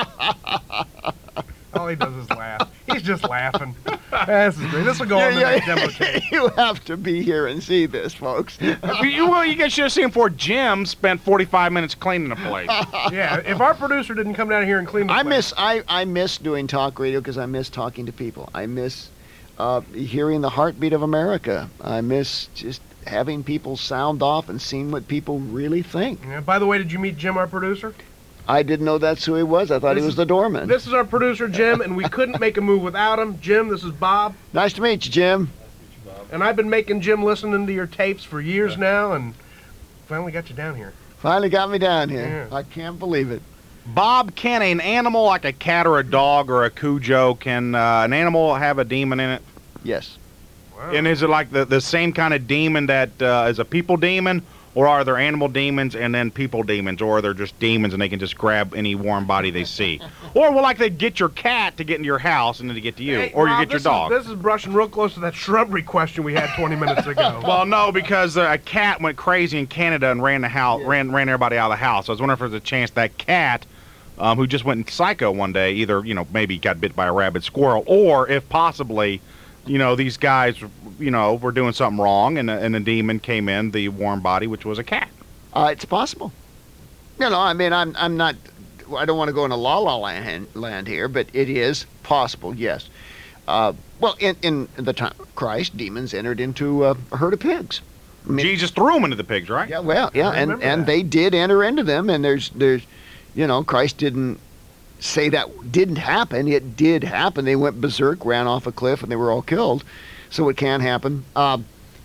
Speaker 4: All he does is laugh. He's just laughing. This is great. This will go on the next demo tape.
Speaker 2: You have to be here and see this, folks.
Speaker 3: you, well, you guys should have seen before Jim spent forty-five minutes cleaning the place.
Speaker 4: Yeah, if our producer didn't come down here and clean the
Speaker 2: I
Speaker 4: place-
Speaker 2: miss I, I miss doing talk radio because I miss talking to people. I miss uh, hearing the heartbeat of America. I miss just having people sound off and seeing what people really think.
Speaker 4: Yeah, by the way, did you meet Jim, our producer?
Speaker 2: I didn't know that's who he was. I thought
Speaker 4: This
Speaker 2: he was
Speaker 4: is-
Speaker 2: the doorman.
Speaker 4: This is our producer, Jim, and we couldn't make a move without him. Jim, this is Bob.
Speaker 2: Nice to meet you, Jim.
Speaker 4: And I've been making Jim listening to your tapes for years now, and finally got you down here.
Speaker 2: Finally got me down here.
Speaker 4: Yeah.
Speaker 2: I can't believe it.
Speaker 3: Bob, can an animal like a cat or a dog or a Cujo, can uh, an animal have a demon in it?
Speaker 2: Yes.
Speaker 4: Wow.
Speaker 3: And is it like the, the same kind of demon that uh, is a people demon? Or are there animal demons and then people demons? Or are there just demons and they can just grab any warm body they see? Or well, like they get your cat to get into your house and then to get to you.
Speaker 4: Hey,
Speaker 3: or
Speaker 4: Rob,
Speaker 3: you get your
Speaker 4: this
Speaker 3: dog.
Speaker 4: Is, this is brushing real close to that shrubbery question we had twenty minutes ago.
Speaker 3: Well, no, because uh, a cat went crazy in Canada and ran the house, ran ran everybody out of the house. I was wondering if there's a chance that cat, um, who just went psycho one day, either you know maybe got bit by a rabid squirrel, or if possibly, you know, these guys, you know, were doing something wrong, and a, and a demon came in the warm body, which was a cat.
Speaker 2: Uh, it's possible. You know, I mean, I'm I'm not. I don't want to go into la la land, land here, but it is possible. Yes. Uh, well, in in the time of Christ, demons entered into uh, a herd of pigs. I mean,
Speaker 3: Jesus threw them into the pigs, right?
Speaker 2: yeah, well, yeah,
Speaker 4: I
Speaker 2: and
Speaker 4: remember
Speaker 2: and
Speaker 4: that.
Speaker 2: they did enter into them, and there's there's, you know, Christ didn't say that didn't happen. It did happen. They went berserk, ran off a cliff, and they were all killed. So it can happen. Uh,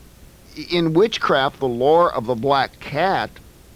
Speaker 2: in witchcraft, the lore of the black cat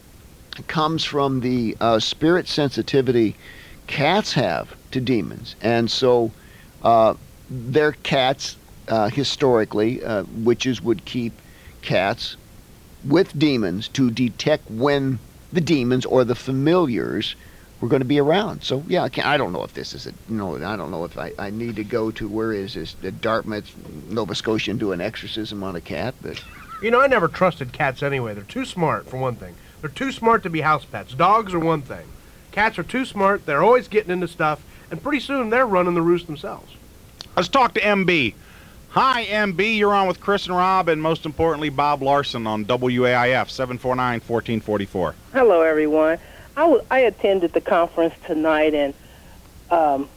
Speaker 2: comes from the uh, spirit sensitivity cats have to demons. And so uh, their cats, uh, historically, uh, witches would keep cats with demons to detect when the demons or the familiars were going to be around. So, yeah, I, can't, I don't know if this is a, no, I don't know if I, I need to go to, where is this, the Dartmouth, Nova Scotia, and do an exorcism on a cat, but...
Speaker 4: You know, I never trusted cats anyway. They're too smart, for one thing. They're too smart to be house pets. Dogs are one thing. Cats are too smart. They're always getting into stuff, and pretty soon they're running the roost themselves.
Speaker 3: Let's talk to M B. Hi, M B. You're on with Chris and Rob, and most importantly, Bob Larson on W A I F, seven four nine, one four four four.
Speaker 9: Hello, everyone. I, w- I attended the conference tonight, and um,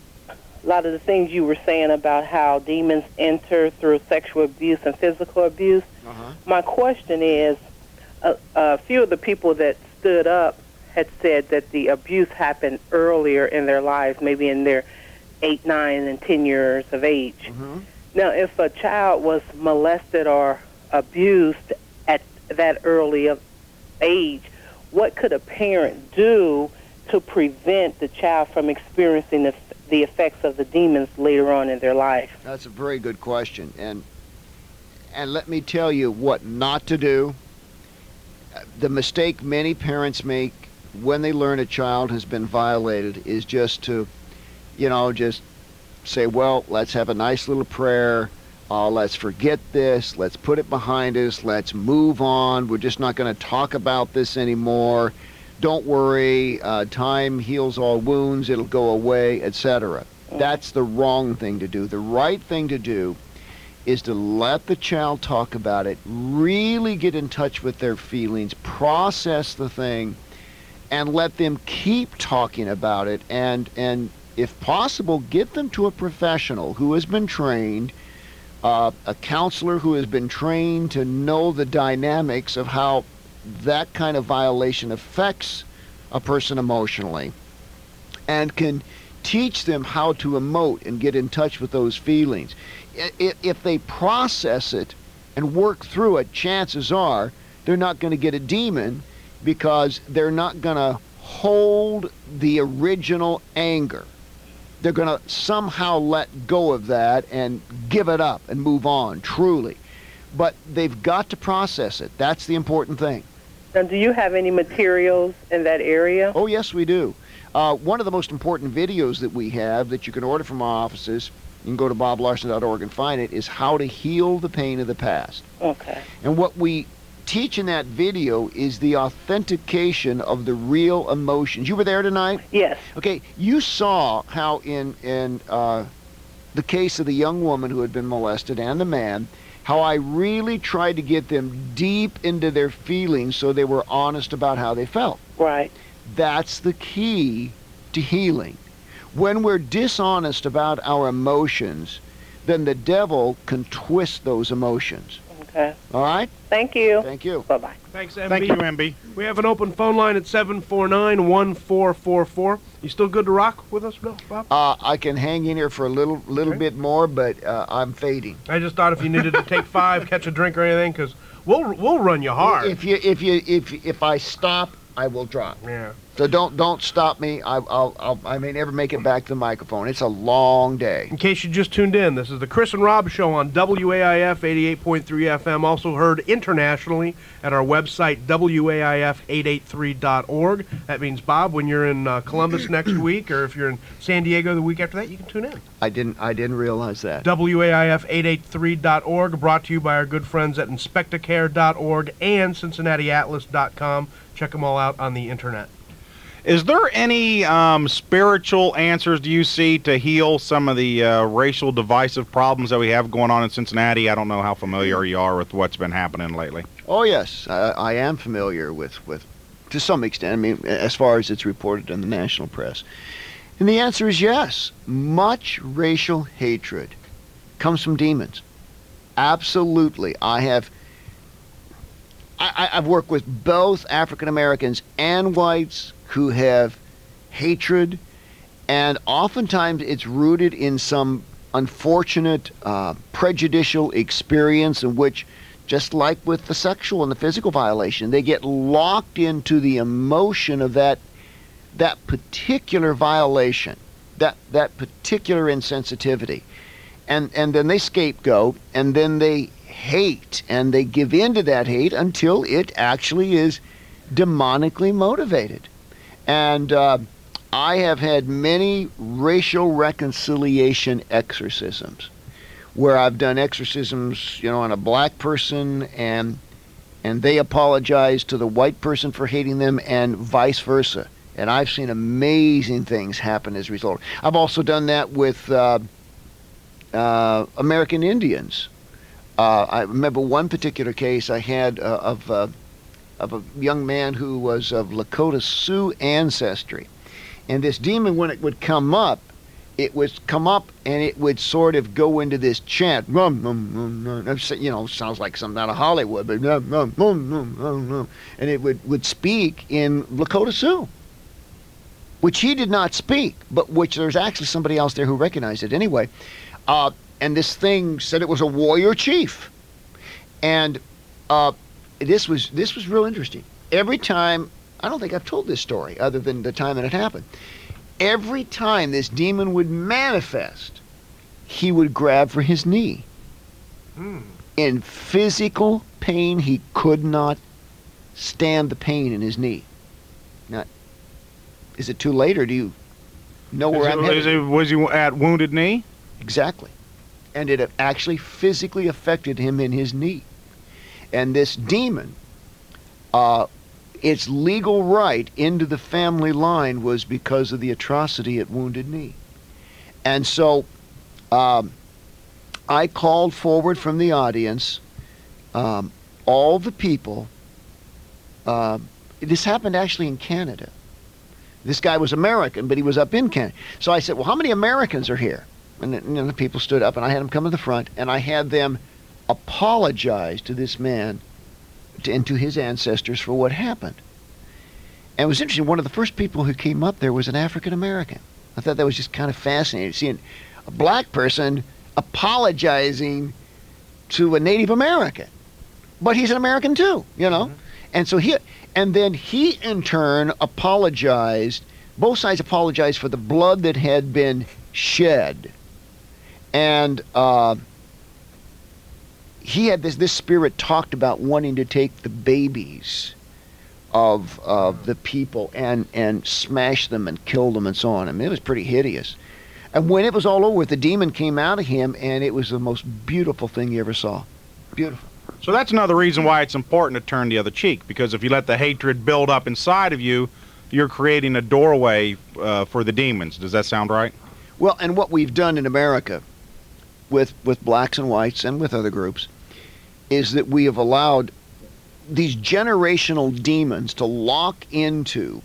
Speaker 9: a lot of the things you were saying about how demons enter through sexual abuse and physical abuse.
Speaker 2: Uh-huh.
Speaker 9: My question is, a, a few of the people that stood up had said that the abuse happened earlier in their lives, maybe in their eight, nine, and ten years of age.
Speaker 2: Mm-hmm.
Speaker 9: Now, if a child was molested or abused at that early of age, what could a parent do to prevent the child from experiencing the, the effects of the demons later on in their life?
Speaker 2: That's a very good question, and and let me tell you what not to do. The mistake many parents make when they learn a child has been violated is just to, you know, just say, well, let's have a nice little prayer. Uh, let's forget this. Let's put it behind us. Let's move on. We're just not going to talk about this anymore. Don't worry. Uh, time heals all wounds. It'll go away, et cetera. That's the wrong thing to do. The right thing to do is to let the child talk about it, really get in touch with their feelings, process the thing, and let them keep talking about it, and, and if possible, get them to a professional who has been trained, uh, a counselor who has been trained to know the dynamics of how that kind of violation affects a person emotionally, and can teach them how to emote and get in touch with those feelings. If they process it and work through it, chances are they're not going to get a demon, because they're not going to hold the original anger. they're going to somehow let go of that and give it up and move on, truly. But they've got to process it. That's the important thing.
Speaker 9: Now, do you have any materials in that area?
Speaker 2: Oh, yes, we do. Uh, one of the most important videos that we have that you can order from our offices, you can go to bob larson dot org and find it, is How to Heal the Pain of the Past.
Speaker 9: Okay.
Speaker 2: And what we teach in that video is the authentication of the real emotions. You were there tonight?
Speaker 9: Yes.
Speaker 2: Okay, you saw how in, in uh, the case of the young woman who had been molested and the man, how I really tried to get them deep into their feelings so they were honest about how they felt.
Speaker 9: Right.
Speaker 2: That's the key to healing. When we're dishonest about our emotions, then the devil can twist those emotions.
Speaker 9: Okay.
Speaker 2: All right?
Speaker 9: Thank you.
Speaker 2: Thank you.
Speaker 9: Bye-bye.
Speaker 4: Thanks, M B.
Speaker 3: Thank you, M B.
Speaker 4: We have an open phone line at seven four nine, one four four four. You still good to rock with us, Bill, Bob?
Speaker 2: Uh, I can hang in here for a little little
Speaker 4: Okay.
Speaker 2: bit more, but uh, I'm fading.
Speaker 4: I just thought if you needed to take five, catch a drink or anything, because we'll we'll run you hard.
Speaker 2: If you if you if if I stop, I will drop.
Speaker 4: Yeah.
Speaker 2: So don't don't stop me. I I'll, I'll I may never make it back to the microphone. It's a long day.
Speaker 4: In case you just tuned in, this is the Chris and Rob Show on W A I F eighty-eight point three F M, also heard internationally at our website, W A I F eight eight three dot org. That means, Bob, when you're in uh, Columbus next week, or if you're in San Diego the week after that, you can tune in.
Speaker 2: I didn't I didn't realize that.
Speaker 4: W A I F eight eight three dot org, brought to you by our good friends at inspectacare dot org and cincinnati atlas dot com. Check them all out on the internet.
Speaker 3: Is there any um, spiritual answers do you see to heal some of the uh, racial divisive problems that we have going on in Cincinnati? I don't know how familiar you are with what's been happening lately.
Speaker 2: Oh yes, I, I am familiar with with to some extent. I mean, as far as it's reported in the national press. And the answer is yes. Much racial hatred comes from demons. Absolutely. I have I, I've worked with both African Americans and whites who have hatred, and oftentimes it's rooted in some unfortunate, uh, prejudicial experience in which, just like with the sexual and the physical violation, they get locked into the emotion of that that particular violation, that that particular insensitivity, and and then they scapegoat, and then they hate, and they give in to that hate until it actually is demonically motivated. And uh, I have had many racial reconciliation exorcisms where I've done exorcisms, you know, on a black person, and and they apologize to the white person for hating them, and vice versa. And I've seen amazing things happen as a result. I've also done that with uh, uh, American Indians. Uh, I remember one particular case I had uh, of uh, of a young man who was of Lakota Sioux ancestry. And this demon, when it would come up, it would come up and it would sort of go into this chant. Rum, rum, rum, rum. You know, sounds like something out of Hollywood, but rum, rum, rum, rum, rum, rum. And it would, would speak in Lakota Sioux, which he did not speak, but which there's actually somebody else there who recognized it anyway. Uh, and this thing said it was a warrior chief. And uh, this was this was real interesting. Every time, I don't think I've told this story other than the time that it happened. Every time this demon would manifest, he would grab for his knee.
Speaker 4: Hmm.
Speaker 2: In physical pain, he could not stand the pain in his knee. Now, is it too late, or do you know where
Speaker 3: Is
Speaker 2: I'm
Speaker 3: it-
Speaker 2: headed?
Speaker 3: is it- was he at Wounded Knee?
Speaker 2: Exactly. And it actually physically affected him in his knee. And this demon, uh, its legal right into the family line was because of the atrocity at Wounded Knee. And so um, I called forward from the audience um, all the people. Uh, this happened actually in Canada. This guy was American, but he was up in Canada. So I said, well, how many Americans are here? And then, you know, the people stood up, and I had them come to the front, and I had them apologize to this man to, and to his ancestors for what happened. And it was interesting, one of the first people who came up there was an African American. I thought that was just kind of fascinating, seeing a black person apologizing to a Native American. But he's an American too, you know? Mm-hmm. And so he, and then he in turn apologized both sides apologized for the blood that had been shed. And uh, he had this, this spirit talked about wanting to take the babies of uh, the people and, and smash them and kill them and so on. I mean, it was pretty hideous. And when it was all over with, the demon came out of him, and it was the most beautiful thing you ever saw. Beautiful.
Speaker 3: So that's another reason why it's important to turn the other cheek, because if you let the hatred build up inside of you, you're creating a doorway uh, for the demons. Does that sound right?
Speaker 2: Well, and what we've done in America with, with blacks and whites and with other groups is that we have allowed these generational demons to lock into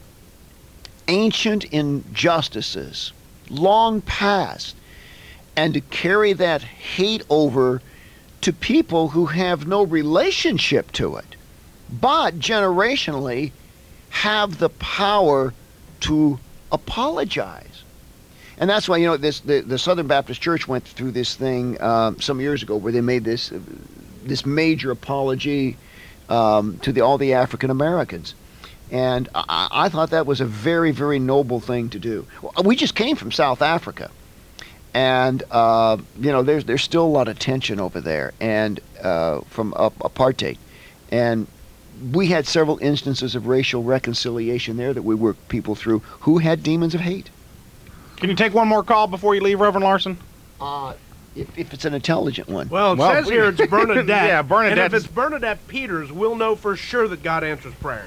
Speaker 2: ancient injustices long past and to carry that hate over to people who have no relationship to it, but generationally have the power to apologize. And that's why, you know, this the, the Southern Baptist Church went through this thing um, some years ago where they made this uh, this major apology um, to the, all the African Americans. And I, I thought that was a very, very noble thing to do. We just came from South Africa. And, uh, you know, there's, there's still a lot of tension over there and uh, from uh, apartheid. And we had several instances of racial reconciliation there that we worked people through who had demons of hate.
Speaker 3: Can you take one more call before you leave, Reverend Larson?
Speaker 2: Uh, if, if it's an intelligent one.
Speaker 4: Well, it
Speaker 3: Well,
Speaker 4: says here it's Bernadette.
Speaker 3: Yeah, Bernadette.
Speaker 4: And if it's Bernadette Peters, we'll know for sure that God answers prayers.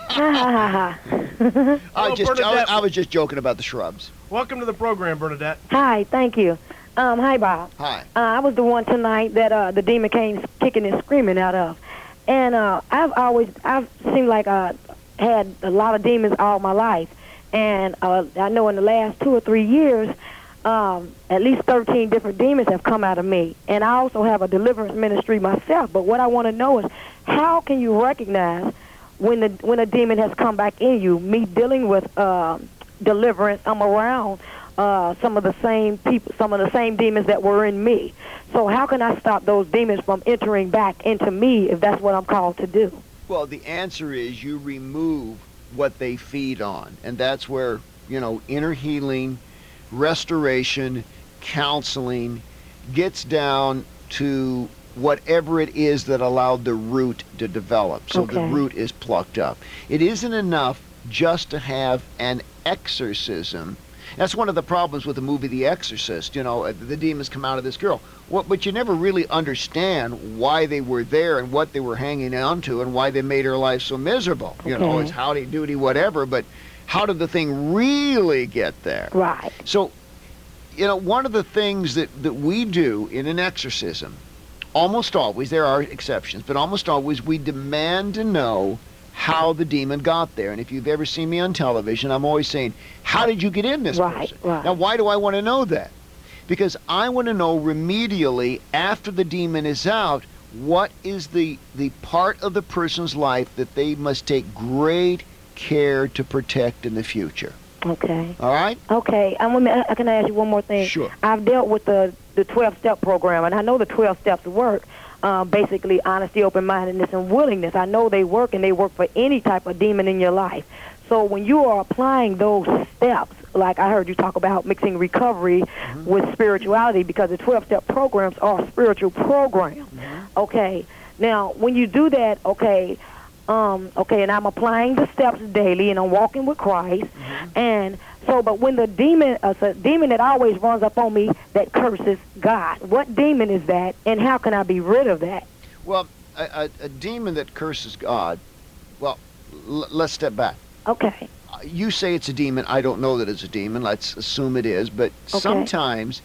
Speaker 2: I,
Speaker 4: Hello,
Speaker 2: just, I, was,
Speaker 4: Bernadette.
Speaker 2: I was just joking about the shrubs.
Speaker 4: Welcome to the program, Bernadette.
Speaker 8: Hi, thank you. Um, hi, Bob.
Speaker 2: Hi.
Speaker 8: Uh, I was the one tonight that uh, the demon came kicking and screaming out of. And uh, I've always, I've seemed like I had a lot of demons all my life. And uh, I know in the last two or three years, um, at least thirteen different demons have come out of me. And I also have a deliverance ministry myself. But what I want to know is, how can you recognize when the when a demon has come back in you? Me dealing with uh, deliverance, I'm around uh, some of the same people, some of the same demons that were in me. So how can I stop those demons from entering back into me if that's what I'm called to do?
Speaker 2: Well, the answer is you remove what they feed on. And that's where, you know, inner healing, restoration, counseling gets down to whatever it is that allowed the root to develop. So the
Speaker 8: Okay.
Speaker 2: root is plucked up. It isn't enough just to have an exorcism. That's one of the problems with the movie The Exorcist. You know, the demons come out of this girl. Well, but you never really understand why they were there and what they were hanging on to and why they made her life so miserable. You know,
Speaker 8: Okay.
Speaker 2: it's howdy doody, whatever, but how did the thing really get there?
Speaker 8: Right.
Speaker 2: So, you know, one of the things that, that we do in an exorcism, almost always, there are exceptions, but almost always we demand to know how the demon got there. And if you've ever seen me on television, I'm always saying, how did you get in this
Speaker 8: Right,
Speaker 2: person?
Speaker 8: right.
Speaker 2: Now, why do I want to know that? Because I want to know remedially, after the demon is out, what is the, the part of the person's life that they must take great care to protect in the future.
Speaker 8: Okay.
Speaker 2: All right?
Speaker 8: Okay. I'm gonna, I can ask you one more thing.
Speaker 2: Sure.
Speaker 8: I've dealt with the the twelve-step program, and I know the twelve steps work. Um, basically, honesty, open-mindedness, and willingness. I know they work, and they work for any type of demon in your life. So when you are applying those steps, like I heard you talk about mixing recovery mm-hmm. with spirituality, because the twelve-step programs are spiritual programs. Mm-hmm. Okay. Now, when you do that, okay, um, okay, and I'm applying the steps daily, and I'm walking with Christ, mm-hmm. and so, but when the demon, uh, a demon that always runs up on me that curses God, what demon is that, and how can I be rid of that?
Speaker 2: Well, a, a, a demon that curses God, well, l- let's step back.
Speaker 8: Okay.
Speaker 2: You say it's a demon. I don't know that it's a demon. Let's assume it is. But
Speaker 8: Okay.
Speaker 2: sometimes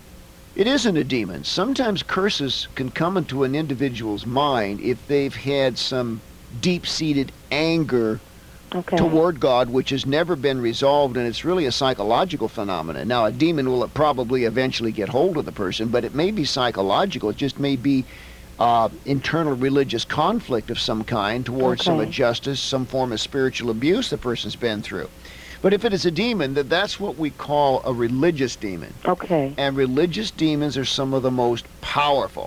Speaker 2: it isn't a demon. Sometimes curses can come into an individual's mind if they've had some deep-seated anger
Speaker 8: Okay.
Speaker 2: toward God, which has never been resolved, and it's really a psychological phenomenon. Now, a demon will probably eventually get hold of the person, but it may be psychological. It just may be uh, internal religious conflict of some kind towards some
Speaker 8: Okay.
Speaker 2: injustice, some form of spiritual abuse the person's been through. But if it is a demon, that that's what we call a religious demon.
Speaker 8: Okay.
Speaker 2: And religious demons are some of the most powerful.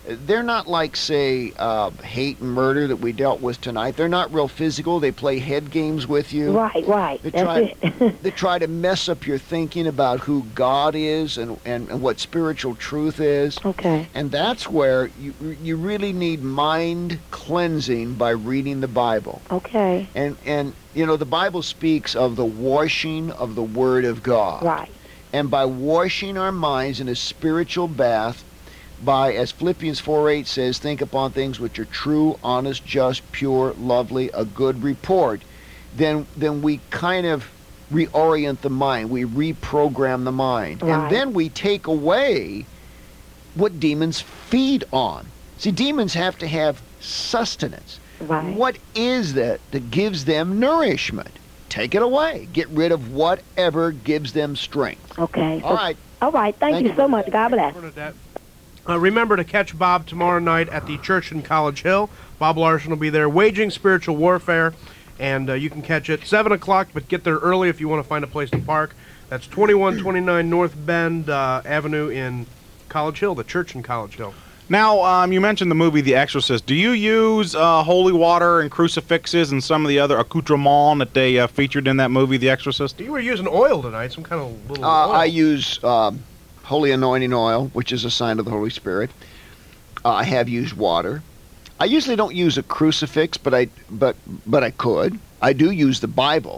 Speaker 2: they're not like, say, uh, hate and murder that we dealt with tonight. They're not real physical. They play head games with you.
Speaker 8: Right, right.
Speaker 2: They
Speaker 8: That's
Speaker 2: try,
Speaker 8: it.
Speaker 2: they try to mess up your thinking about who God is and, and, and what spiritual truth is.
Speaker 8: Okay.
Speaker 2: And that's where you you really need mind cleansing by reading the Bible.
Speaker 8: Okay.
Speaker 2: And, and you know, the Bible speaks of the washing of the Word of God.
Speaker 8: Right.
Speaker 2: And by washing our minds in a spiritual bath, by, as Philippians four eight says, think upon things which are true, honest, just, pure, lovely, a good report, then then we kind of reorient the mind. We reprogram the mind.
Speaker 8: Right.
Speaker 2: And then we take away what demons feed on. See, demons have to have sustenance.
Speaker 8: Right.
Speaker 2: What is that that gives them nourishment? Take it away. Get rid of whatever gives them strength.
Speaker 8: Okay.
Speaker 2: All right.
Speaker 8: All right. Thank,
Speaker 2: Thank
Speaker 8: you
Speaker 2: you.
Speaker 8: so much. God bless.
Speaker 4: Bernadette. Uh, remember to catch Bob tomorrow night at the church in College Hill. Bob Larson will be there, Waging Spiritual Warfare, and uh, you can catch it seven o'clock, but get there early if you want to find a place to park. That's twenty-one twenty-nine North Bend uh, Avenue in College Hill, the church in College Hill.
Speaker 3: Now, um, you mentioned the movie The Exorcist. Do you use uh, holy water and crucifixes and some of the other accoutrements that they uh, featured in that movie, The Exorcist?
Speaker 4: You were using oil tonight, some kind of little
Speaker 2: Uh,
Speaker 4: oil.
Speaker 2: I use um, holy anointing oil, which is a sign of the Holy Spirit. Uh, I have used water. I usually don't use a crucifix, but I but but I could. I do use the Bible.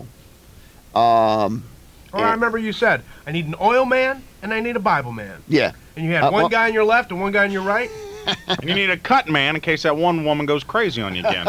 Speaker 2: Um,
Speaker 4: Oh, I remember you said, I need an oil man and I need a Bible man.
Speaker 2: yeah.
Speaker 4: And you had
Speaker 2: Uh,
Speaker 4: one
Speaker 2: well-
Speaker 4: guy on your left and one guy on your right?
Speaker 3: And you need a cut man in case that one woman goes crazy on you again.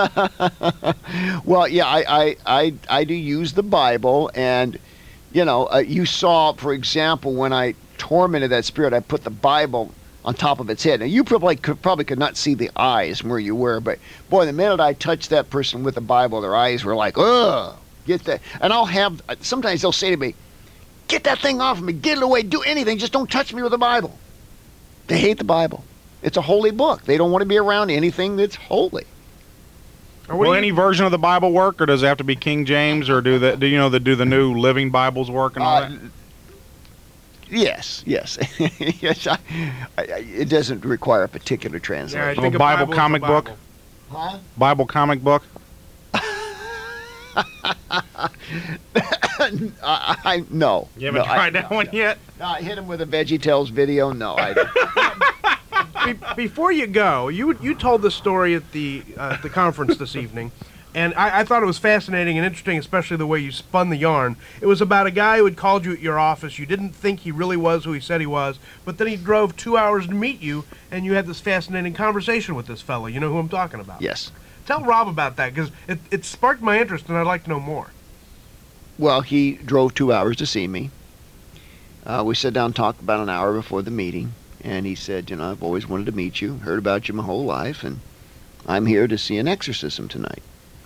Speaker 2: Well, yeah, I, I, I, I do use the Bible, and, you know, uh, you saw, for example, when I tormented that spirit, I put the Bible on top of its head. Now, you probably could, probably could not see the eyes where you were, but, boy, the minute I touched that person with the Bible, their eyes were like, ugh, get that. And I'll have, sometimes they'll say to me, get that thing off of me, get it away, do anything, just don't touch me with the Bible. They hate the Bible. It's a holy book. They don't want to be around anything that's holy.
Speaker 4: Or what
Speaker 3: Will
Speaker 4: do you-
Speaker 3: any version of the Bible work, or does it have to be King James, or do the do you know the do the new Living Bibles work and all
Speaker 2: Uh,
Speaker 3: that?
Speaker 2: Yes, yes, yes. I, I, it doesn't require a particular
Speaker 4: Yeah, I
Speaker 2: translation.
Speaker 4: think
Speaker 3: A
Speaker 4: a
Speaker 3: Bible
Speaker 4: Bible is a
Speaker 3: comic book?
Speaker 4: Bible.
Speaker 2: Huh?
Speaker 3: Bible comic book.
Speaker 2: I, I no.
Speaker 3: You haven't
Speaker 2: no,
Speaker 3: tried
Speaker 2: I,
Speaker 3: that one yet?
Speaker 2: No, I hit him with a VeggieTales video. No, I.
Speaker 4: Be- before you go, you you told the story at the uh, at the conference this evening, and I, I thought it was fascinating and interesting, especially the way you spun the yarn. It was about a guy who had called you at your office. You didn't think he really was who he said he was, but then he drove two hours to meet you, and you had this fascinating conversation with this fellow. You know who I'm talking about?
Speaker 2: Yes.
Speaker 4: Tell Rob about that, because it, it sparked my interest, and I'd like to know more.
Speaker 2: Well, he drove two hours to see me. Uh, we sat down and talked about an hour before the meeting, and he said, you know, I've always wanted to meet you, heard about you my whole life, and I'm here to see an exorcism tonight.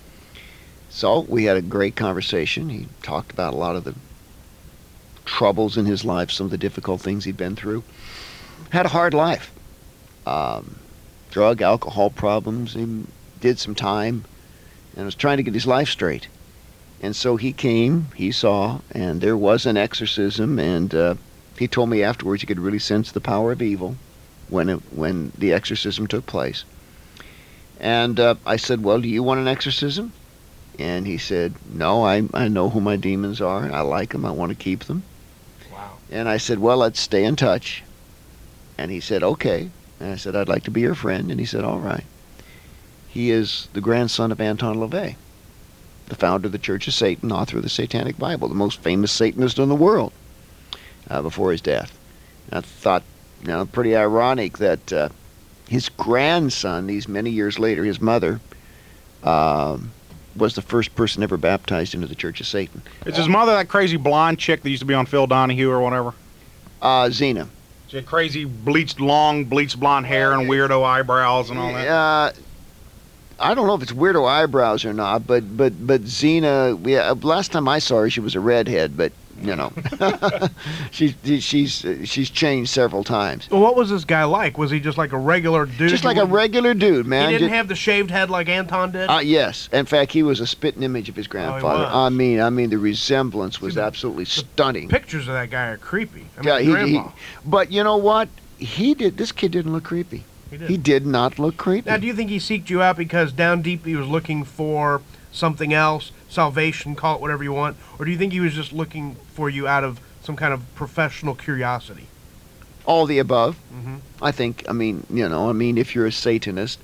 Speaker 2: So we had a great conversation. He talked about a lot of the troubles in his life, some of the difficult things he'd been through. Had a hard life. Um, drug, alcohol problems. He did some time and was trying to get his life straight. And so he came, he saw, and there was an exorcism, and uh, he told me afterwards he could really sense the power of evil when it, when the exorcism took place. And uh, I said, well, do you want an exorcism? And he said, no, I, I know who my demons are. I like them. I want to keep them.
Speaker 4: Wow.
Speaker 2: And I said, well, let's stay in touch. And he said, okay. And I said, I'd like to be your friend. And he said, all right. He is the grandson of Anton LaVey, the founder of the Church of Satan, author of the Satanic Bible, the most famous Satanist in the world uh, before his death. And I thought, you know, pretty ironic that uh, his grandson, these many years later, his mother, um, was the first person ever baptized into the Church of Satan.
Speaker 3: Is his mother that crazy blonde chick that used to be on Phil Donahue or whatever?
Speaker 2: Uh, Xena.
Speaker 3: She had crazy bleached, long, bleached blonde hair and weirdo eyebrows and all that.
Speaker 2: Uh, I don't know if it's weirdo eyebrows or not, but but but Xena. Yeah, last time I saw her, she was a redhead, but you know, she's she's she's changed several times.
Speaker 4: Well, what was this guy like? Was he just like a regular dude?
Speaker 2: Just like a regular dude, man.
Speaker 4: He didn't
Speaker 2: Just-
Speaker 4: have the shaved head like Anton did?
Speaker 2: Uh, yes. In fact, he was a spitting image of his grandfather.
Speaker 4: was.
Speaker 2: I mean, I mean, the resemblance was
Speaker 4: See, the-
Speaker 2: absolutely stunning.
Speaker 4: Pictures of that guy are creepy. I mean,
Speaker 2: Yeah, he, he,
Speaker 4: grandpa.
Speaker 2: but you know what? He did. This kid didn't look creepy.
Speaker 4: He did.
Speaker 2: He did not look creepy.
Speaker 4: Now, do you think he seeked you out because down deep he was looking for something else, salvation, call it whatever you want, or do you think he was just looking for you out of some kind of professional curiosity?
Speaker 2: All the above.
Speaker 4: Mm-hmm.
Speaker 2: I think, I mean, you know, I mean, if you're a Satanist,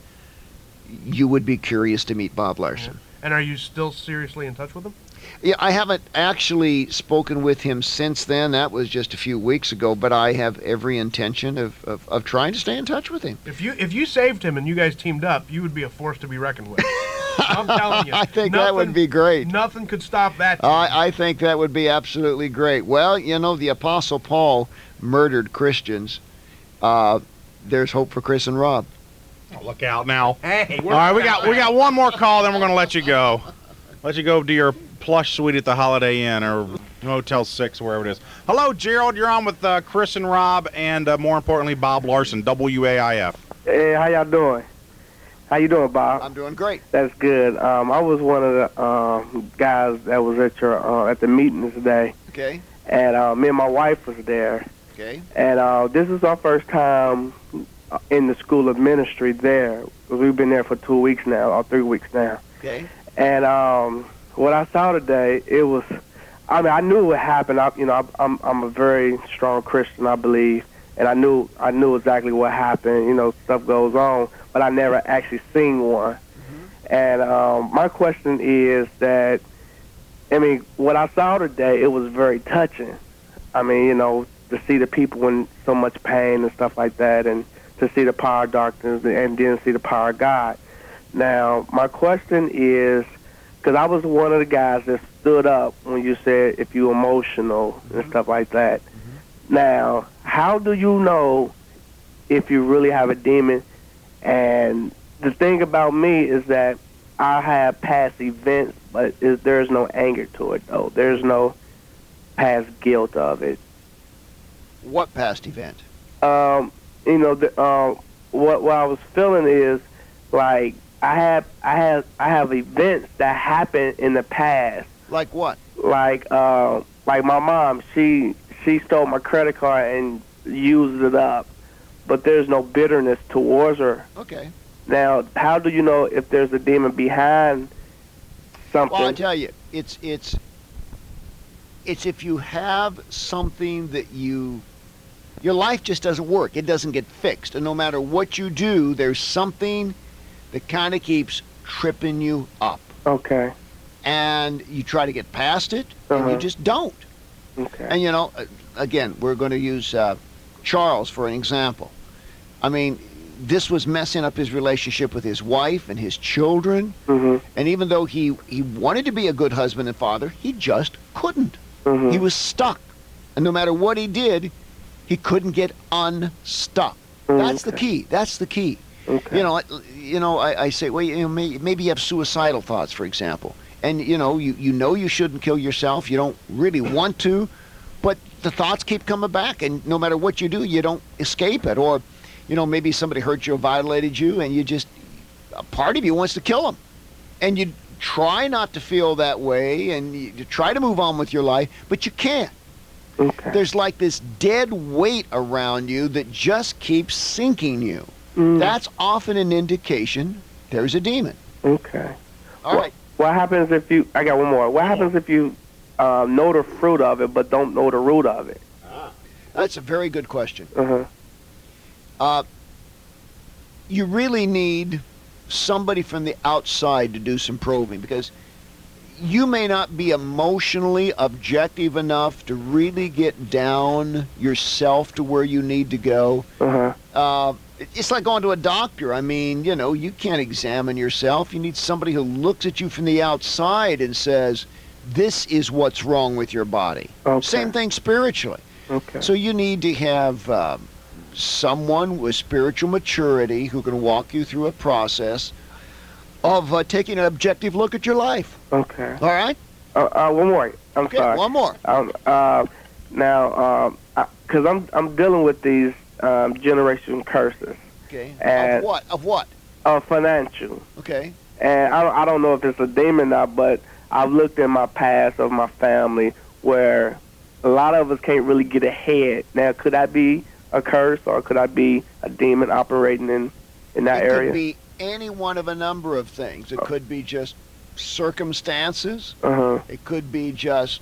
Speaker 2: you would be curious to meet Bob Larson.
Speaker 4: Yeah. And are you still seriously in touch with him?
Speaker 2: Yeah, I haven't actually spoken with him since then. That was just a few weeks ago, but I have every intention of, of, of trying to stay in touch with him.
Speaker 4: If you if you saved him and you guys teamed up, you would be a force to be reckoned with. I'm telling you.
Speaker 2: I think
Speaker 4: nothing,
Speaker 2: that would be great.
Speaker 4: Nothing could stop that.
Speaker 2: I, I think that would be absolutely great. Well, you know, the Apostle Paul murdered Christians. Uh, there's hope for Chris and Rob.
Speaker 3: Oh, look out now.
Speaker 4: Hey,
Speaker 3: All right, we got we got one more call, then we're going to let you go. Let you go to your plush suite at the Holiday Inn or Motel six, wherever it is. Hello, Gerald. You're on with uh, Chris and Rob and, uh, more importantly, Bob Larson, W A I F.
Speaker 10: Hey, how y'all doing? How you doing, Bob?
Speaker 2: I'm doing great.
Speaker 10: That's good. Um, I was one of the um, guys that was at your uh, at the meeting today.
Speaker 2: Okay.
Speaker 10: And uh, me and my wife was there.
Speaker 2: Okay.
Speaker 10: And uh, this is our first time in the School of Ministry there. We've been there for two weeks now, or three weeks now.
Speaker 2: Okay.
Speaker 10: And um, what I saw today, it was, I mean, I knew what happened. I, you know, I, I'm I'm a very strong Christian, I believe, and I knew I knew exactly what happened. You know, stuff goes on, but I never actually seen one. Mm-hmm. And um, my question is that, I mean, what I saw today, it was very touching. I mean, you know, to see the people in so much pain and stuff like that, and to see the power of darkness and then see the power of God. Now, my question is, because I was one of the guys that stood up when you said if you're emotional mm-hmm. and stuff like that. Mm-hmm. Now, how do you know if you really have a demon? And the thing about me is that I have past events, but is, there's no anger to it, though. There's no past guilt of it.
Speaker 2: What past event?
Speaker 10: Um, you know, the, um, what what I was feeling is like I have I have I have events that happened in the past.
Speaker 2: Like what?
Speaker 10: Like uh, like my mom, she she stole my credit card and used it up, but there's no bitterness towards her.
Speaker 2: Okay.
Speaker 10: Now, how do you know if there's a demon behind something?
Speaker 2: Well, I tell you, it's it's it's if you have something that you, your life just doesn't work. It doesn't get fixed. And no matter what you do, there's something that kind of keeps tripping you up.
Speaker 10: Okay.
Speaker 2: And you try to get past it,
Speaker 10: uh-huh.
Speaker 2: and you just don't.
Speaker 10: Okay.
Speaker 2: And, you know, again, we're going to use uh, Charles for an example. I mean, this was messing up his relationship with his wife and his children.
Speaker 10: Mm-hmm.
Speaker 2: And even though he, he wanted to be a good husband and father, he just couldn't.
Speaker 10: Mm-hmm.
Speaker 2: He was stuck. And no matter what he did, he couldn't get unstuck.
Speaker 10: Mm-hmm.
Speaker 2: That's the key. That's the key.
Speaker 10: Okay.
Speaker 2: You know, you know, I, I say, well, you know, maybe, maybe you have suicidal thoughts, for example. And, you know, you, you know you shouldn't kill yourself. You don't really want to. But the thoughts keep coming back. And no matter what you do, you don't escape it. Or, you know, maybe somebody hurt you or violated you, and you just, a part of you wants to kill them. And you try not to feel that way, and you, you try to move on with your life, but you can't.
Speaker 10: Okay.
Speaker 2: There's like this dead weight around you that just keeps sinking you.
Speaker 10: Mm.
Speaker 2: That's often an indication there's a demon.
Speaker 10: Okay.
Speaker 2: All
Speaker 10: what,
Speaker 2: right.
Speaker 10: What happens if you, I got one more. What happens if you uh, know the fruit of it but don't know the root of it?
Speaker 2: Ah. That's a very good question.
Speaker 10: Uh-huh.
Speaker 2: Uh, you really need somebody from the outside to do some probing, because you may not be emotionally objective enough to really get down yourself to where you need to go.
Speaker 10: Uh-huh.
Speaker 2: Uh, it's like going to a doctor. I mean, you know, you can't examine yourself. You need somebody who looks at you from the outside and says, this is what's wrong with your body.
Speaker 10: Okay.
Speaker 2: Same thing spiritually.
Speaker 10: Okay.
Speaker 2: So you need to have uh, someone with spiritual maturity who can walk you through a process of uh, taking an objective look at your life.
Speaker 10: Okay.
Speaker 2: All right?
Speaker 10: Uh, uh, one more. I'm
Speaker 2: okay,
Speaker 10: sorry.
Speaker 2: one more.
Speaker 10: Um, uh, now, because um, I'm I'm dealing with these um, generation curses.
Speaker 2: Okay.
Speaker 10: And
Speaker 2: of what? Of what?
Speaker 10: Of financial.
Speaker 2: Okay.
Speaker 10: And I don't, I don't know if it's a demon or not, but I've looked in my past of my family where a lot of us can't really get ahead. Now, could that be a curse, or could I be a demon operating in in that
Speaker 2: it
Speaker 10: area?
Speaker 2: could be any one of a number of things. It could be just circumstances.
Speaker 10: Uh-huh.
Speaker 2: It could be just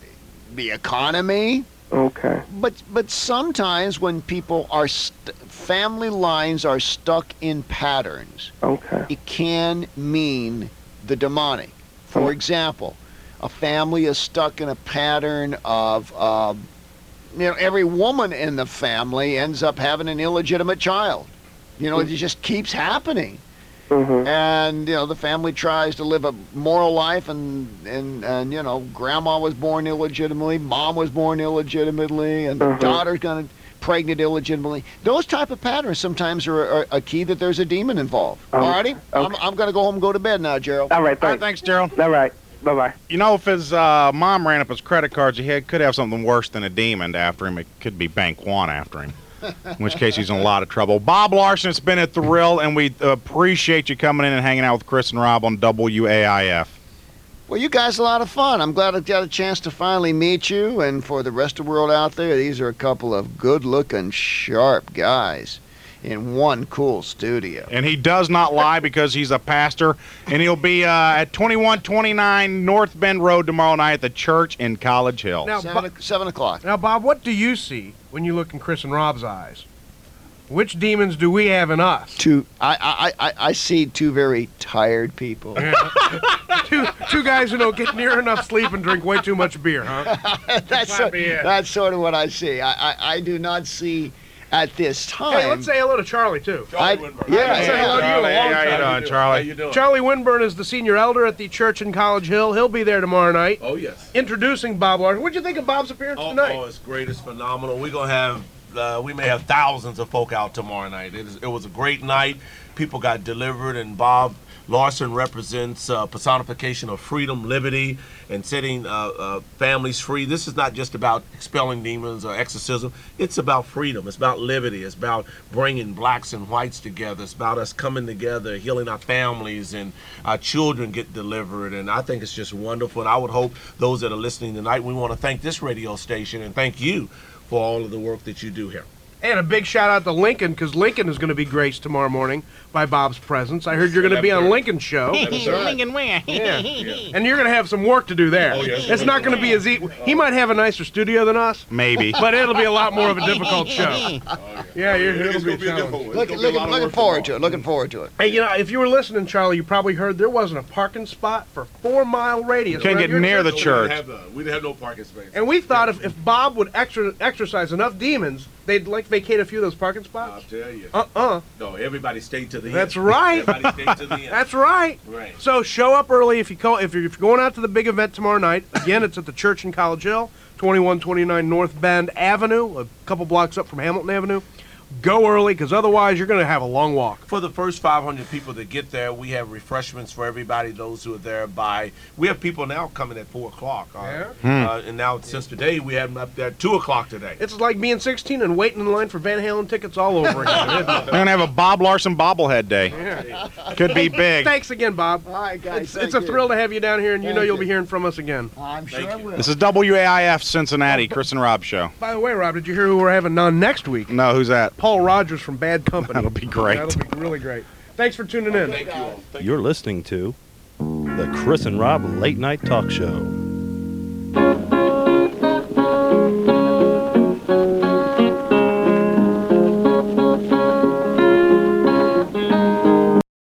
Speaker 2: the economy.
Speaker 10: Okay.
Speaker 2: But but sometimes when people are st- family lines are stuck in patterns,
Speaker 10: Okay.
Speaker 2: it can mean the demonic. For example, a family is stuck in a pattern of, um, you know, every woman in the family ends up having an illegitimate child. You know, it just keeps happening.
Speaker 10: Mm-hmm.
Speaker 2: And, you know, the family tries to live a moral life, and, and, and you know, grandma was born illegitimately, mom was born illegitimately, and the
Speaker 10: Mhm.
Speaker 2: daughter's gonna pregnant illegitimately. Those type of patterns sometimes are, are a key that there's a demon involved.
Speaker 10: Um,
Speaker 2: All righty? I'm,
Speaker 10: okay.
Speaker 2: I'm going to go home and go to bed now, Gerald.
Speaker 10: All right,
Speaker 3: All right,
Speaker 10: thanks.
Speaker 3: thanks, Gerald.
Speaker 10: All right. Bye-bye.
Speaker 3: You know, if his uh, mom ran up his credit cards, he had, could have something worse than a demon after him. It could be Bank One after him, in which case he's in a lot of trouble. Bob Larson, it's been a thrill, and we appreciate you coming in and hanging out with Chris and Rob on W A I F.
Speaker 2: Well, you guys are a lot of fun. I'm glad I got a chance to finally meet you. And for the rest of the world out there, these are a couple of good-looking, sharp guys in one cool studio.
Speaker 3: And he does not lie because he's a pastor, and he'll be uh, at twenty-one twenty-nine North Bend Road tomorrow night at the church in College Hill.
Speaker 4: Now,
Speaker 2: Seven,
Speaker 4: Bo-
Speaker 2: o- seven o'clock.
Speaker 4: now, Bob, what do you see when you look in Chris and Rob's eyes? Which demons do we have in us?
Speaker 2: Two, I, I, I, I see two very tired people.
Speaker 4: two, two guys who don't get near enough sleep and drink way too much beer, huh?
Speaker 2: that's,
Speaker 4: might
Speaker 2: so,
Speaker 4: be it.
Speaker 2: that's sort of what I see. I, I, I do not see at this time.
Speaker 4: Hey, let's say hello to Charlie, too.
Speaker 2: I, yeah,
Speaker 4: Hey, say hello to you in a long
Speaker 3: how you
Speaker 4: time.
Speaker 3: doing, Charlie?
Speaker 11: doing?
Speaker 4: Charlie Winburn is the senior elder at the church in College Hill. He'll be there tomorrow night.
Speaker 11: Oh, yes.
Speaker 4: Introducing Bob Larson. What'd you think of Bob's appearance
Speaker 11: Oh,
Speaker 4: tonight?
Speaker 11: oh, it's great. It's phenomenal. We're going to have, uh, we may have thousands of folk out tomorrow night. It, is, it was a great night. People got delivered, and Bob Larson represents uh, personification of freedom, liberty, and setting uh, uh, families free. This is not just about expelling demons or exorcism. It's about freedom. It's about liberty. It's about bringing blacks and whites together. It's about us coming together, healing our families, and our children get delivered. And I think it's just wonderful. And I would hope those that are listening tonight, we want to thank this radio station and thank you for all of the work that you do here.
Speaker 4: And a big shout out to Lincoln, because Lincoln is going to be graced tomorrow morning by Bob's presence. I heard you're going to be on Lincoln's show.
Speaker 7: Lincoln where?
Speaker 4: Yeah. And you're going to have some work to do there.
Speaker 11: Oh, yes.
Speaker 4: It's not going to be as easy. He might have a nicer studio than us,
Speaker 3: Maybe.
Speaker 4: but it'll be a lot more of a difficult show. Yeah, you're, it'll
Speaker 11: It's
Speaker 4: be a
Speaker 11: gonna be a
Speaker 4: challenge.
Speaker 11: difficult one.
Speaker 2: Look,
Speaker 11: It's gonna be a
Speaker 2: looking,
Speaker 11: lot of
Speaker 2: looking
Speaker 11: work
Speaker 2: forward to
Speaker 11: tomorrow.
Speaker 2: it. Looking forward to it.
Speaker 4: Hey, you know, if you were listening, Charlie, you probably heard there wasn't a parking spot for four mile radius.
Speaker 3: Can't
Speaker 4: around
Speaker 3: get
Speaker 4: your
Speaker 3: near the
Speaker 11: We
Speaker 3: church.
Speaker 11: didn't have, uh, we didn't have no parking space.
Speaker 4: And we thought if, if Bob would extra, exercise enough demons, they'd like vacate a few of those parking
Speaker 11: I'll
Speaker 4: spots.
Speaker 11: tell you.
Speaker 4: Uh-uh.
Speaker 11: No, everybody stayed to the end.
Speaker 4: That's right.
Speaker 11: Everybody stayed to the end.
Speaker 4: That's right.
Speaker 11: Right.
Speaker 4: So show up early if you call, if you're, if you're going out to the big event tomorrow night. Again, it's at the church in College Hill, twenty-one twenty-nine North Bend Avenue, a couple blocks up from Hamilton Avenue. Go early, because otherwise you're going to have a long walk.
Speaker 11: For the first five hundred people that get there, we have refreshments for everybody, those who are there by... We have people now coming at four o'clock. Uh,
Speaker 4: Yeah?
Speaker 11: uh, and now, since today, we have them up there at two o'clock today.
Speaker 4: It's like being sixteen and waiting in line for Van Halen tickets all over again. isn't
Speaker 3: We're
Speaker 4: it?
Speaker 3: going to have a Bob Larson bobblehead day.
Speaker 4: Yeah.
Speaker 3: Could be big.
Speaker 4: Thanks again, Bob.
Speaker 2: All right, guys.
Speaker 4: It's,
Speaker 2: thank
Speaker 4: it's a
Speaker 2: you.
Speaker 4: thrill to have you down here, and you
Speaker 2: Thank
Speaker 4: know you'll
Speaker 2: you.
Speaker 4: be hearing from us again.
Speaker 2: I'm sure I will.
Speaker 3: This is W A I F Cincinnati, Chris and Rob show.
Speaker 4: By the way, Rob, did you hear who we're having on next week?
Speaker 3: No, who's that?
Speaker 4: Paul Rogers from Bad Company.
Speaker 3: That'll be great.
Speaker 4: That'll be really great. Thanks for tuning in.
Speaker 11: Thank you all. Thank
Speaker 12: You're listening to the Chris and Rob Late Night Talk Show.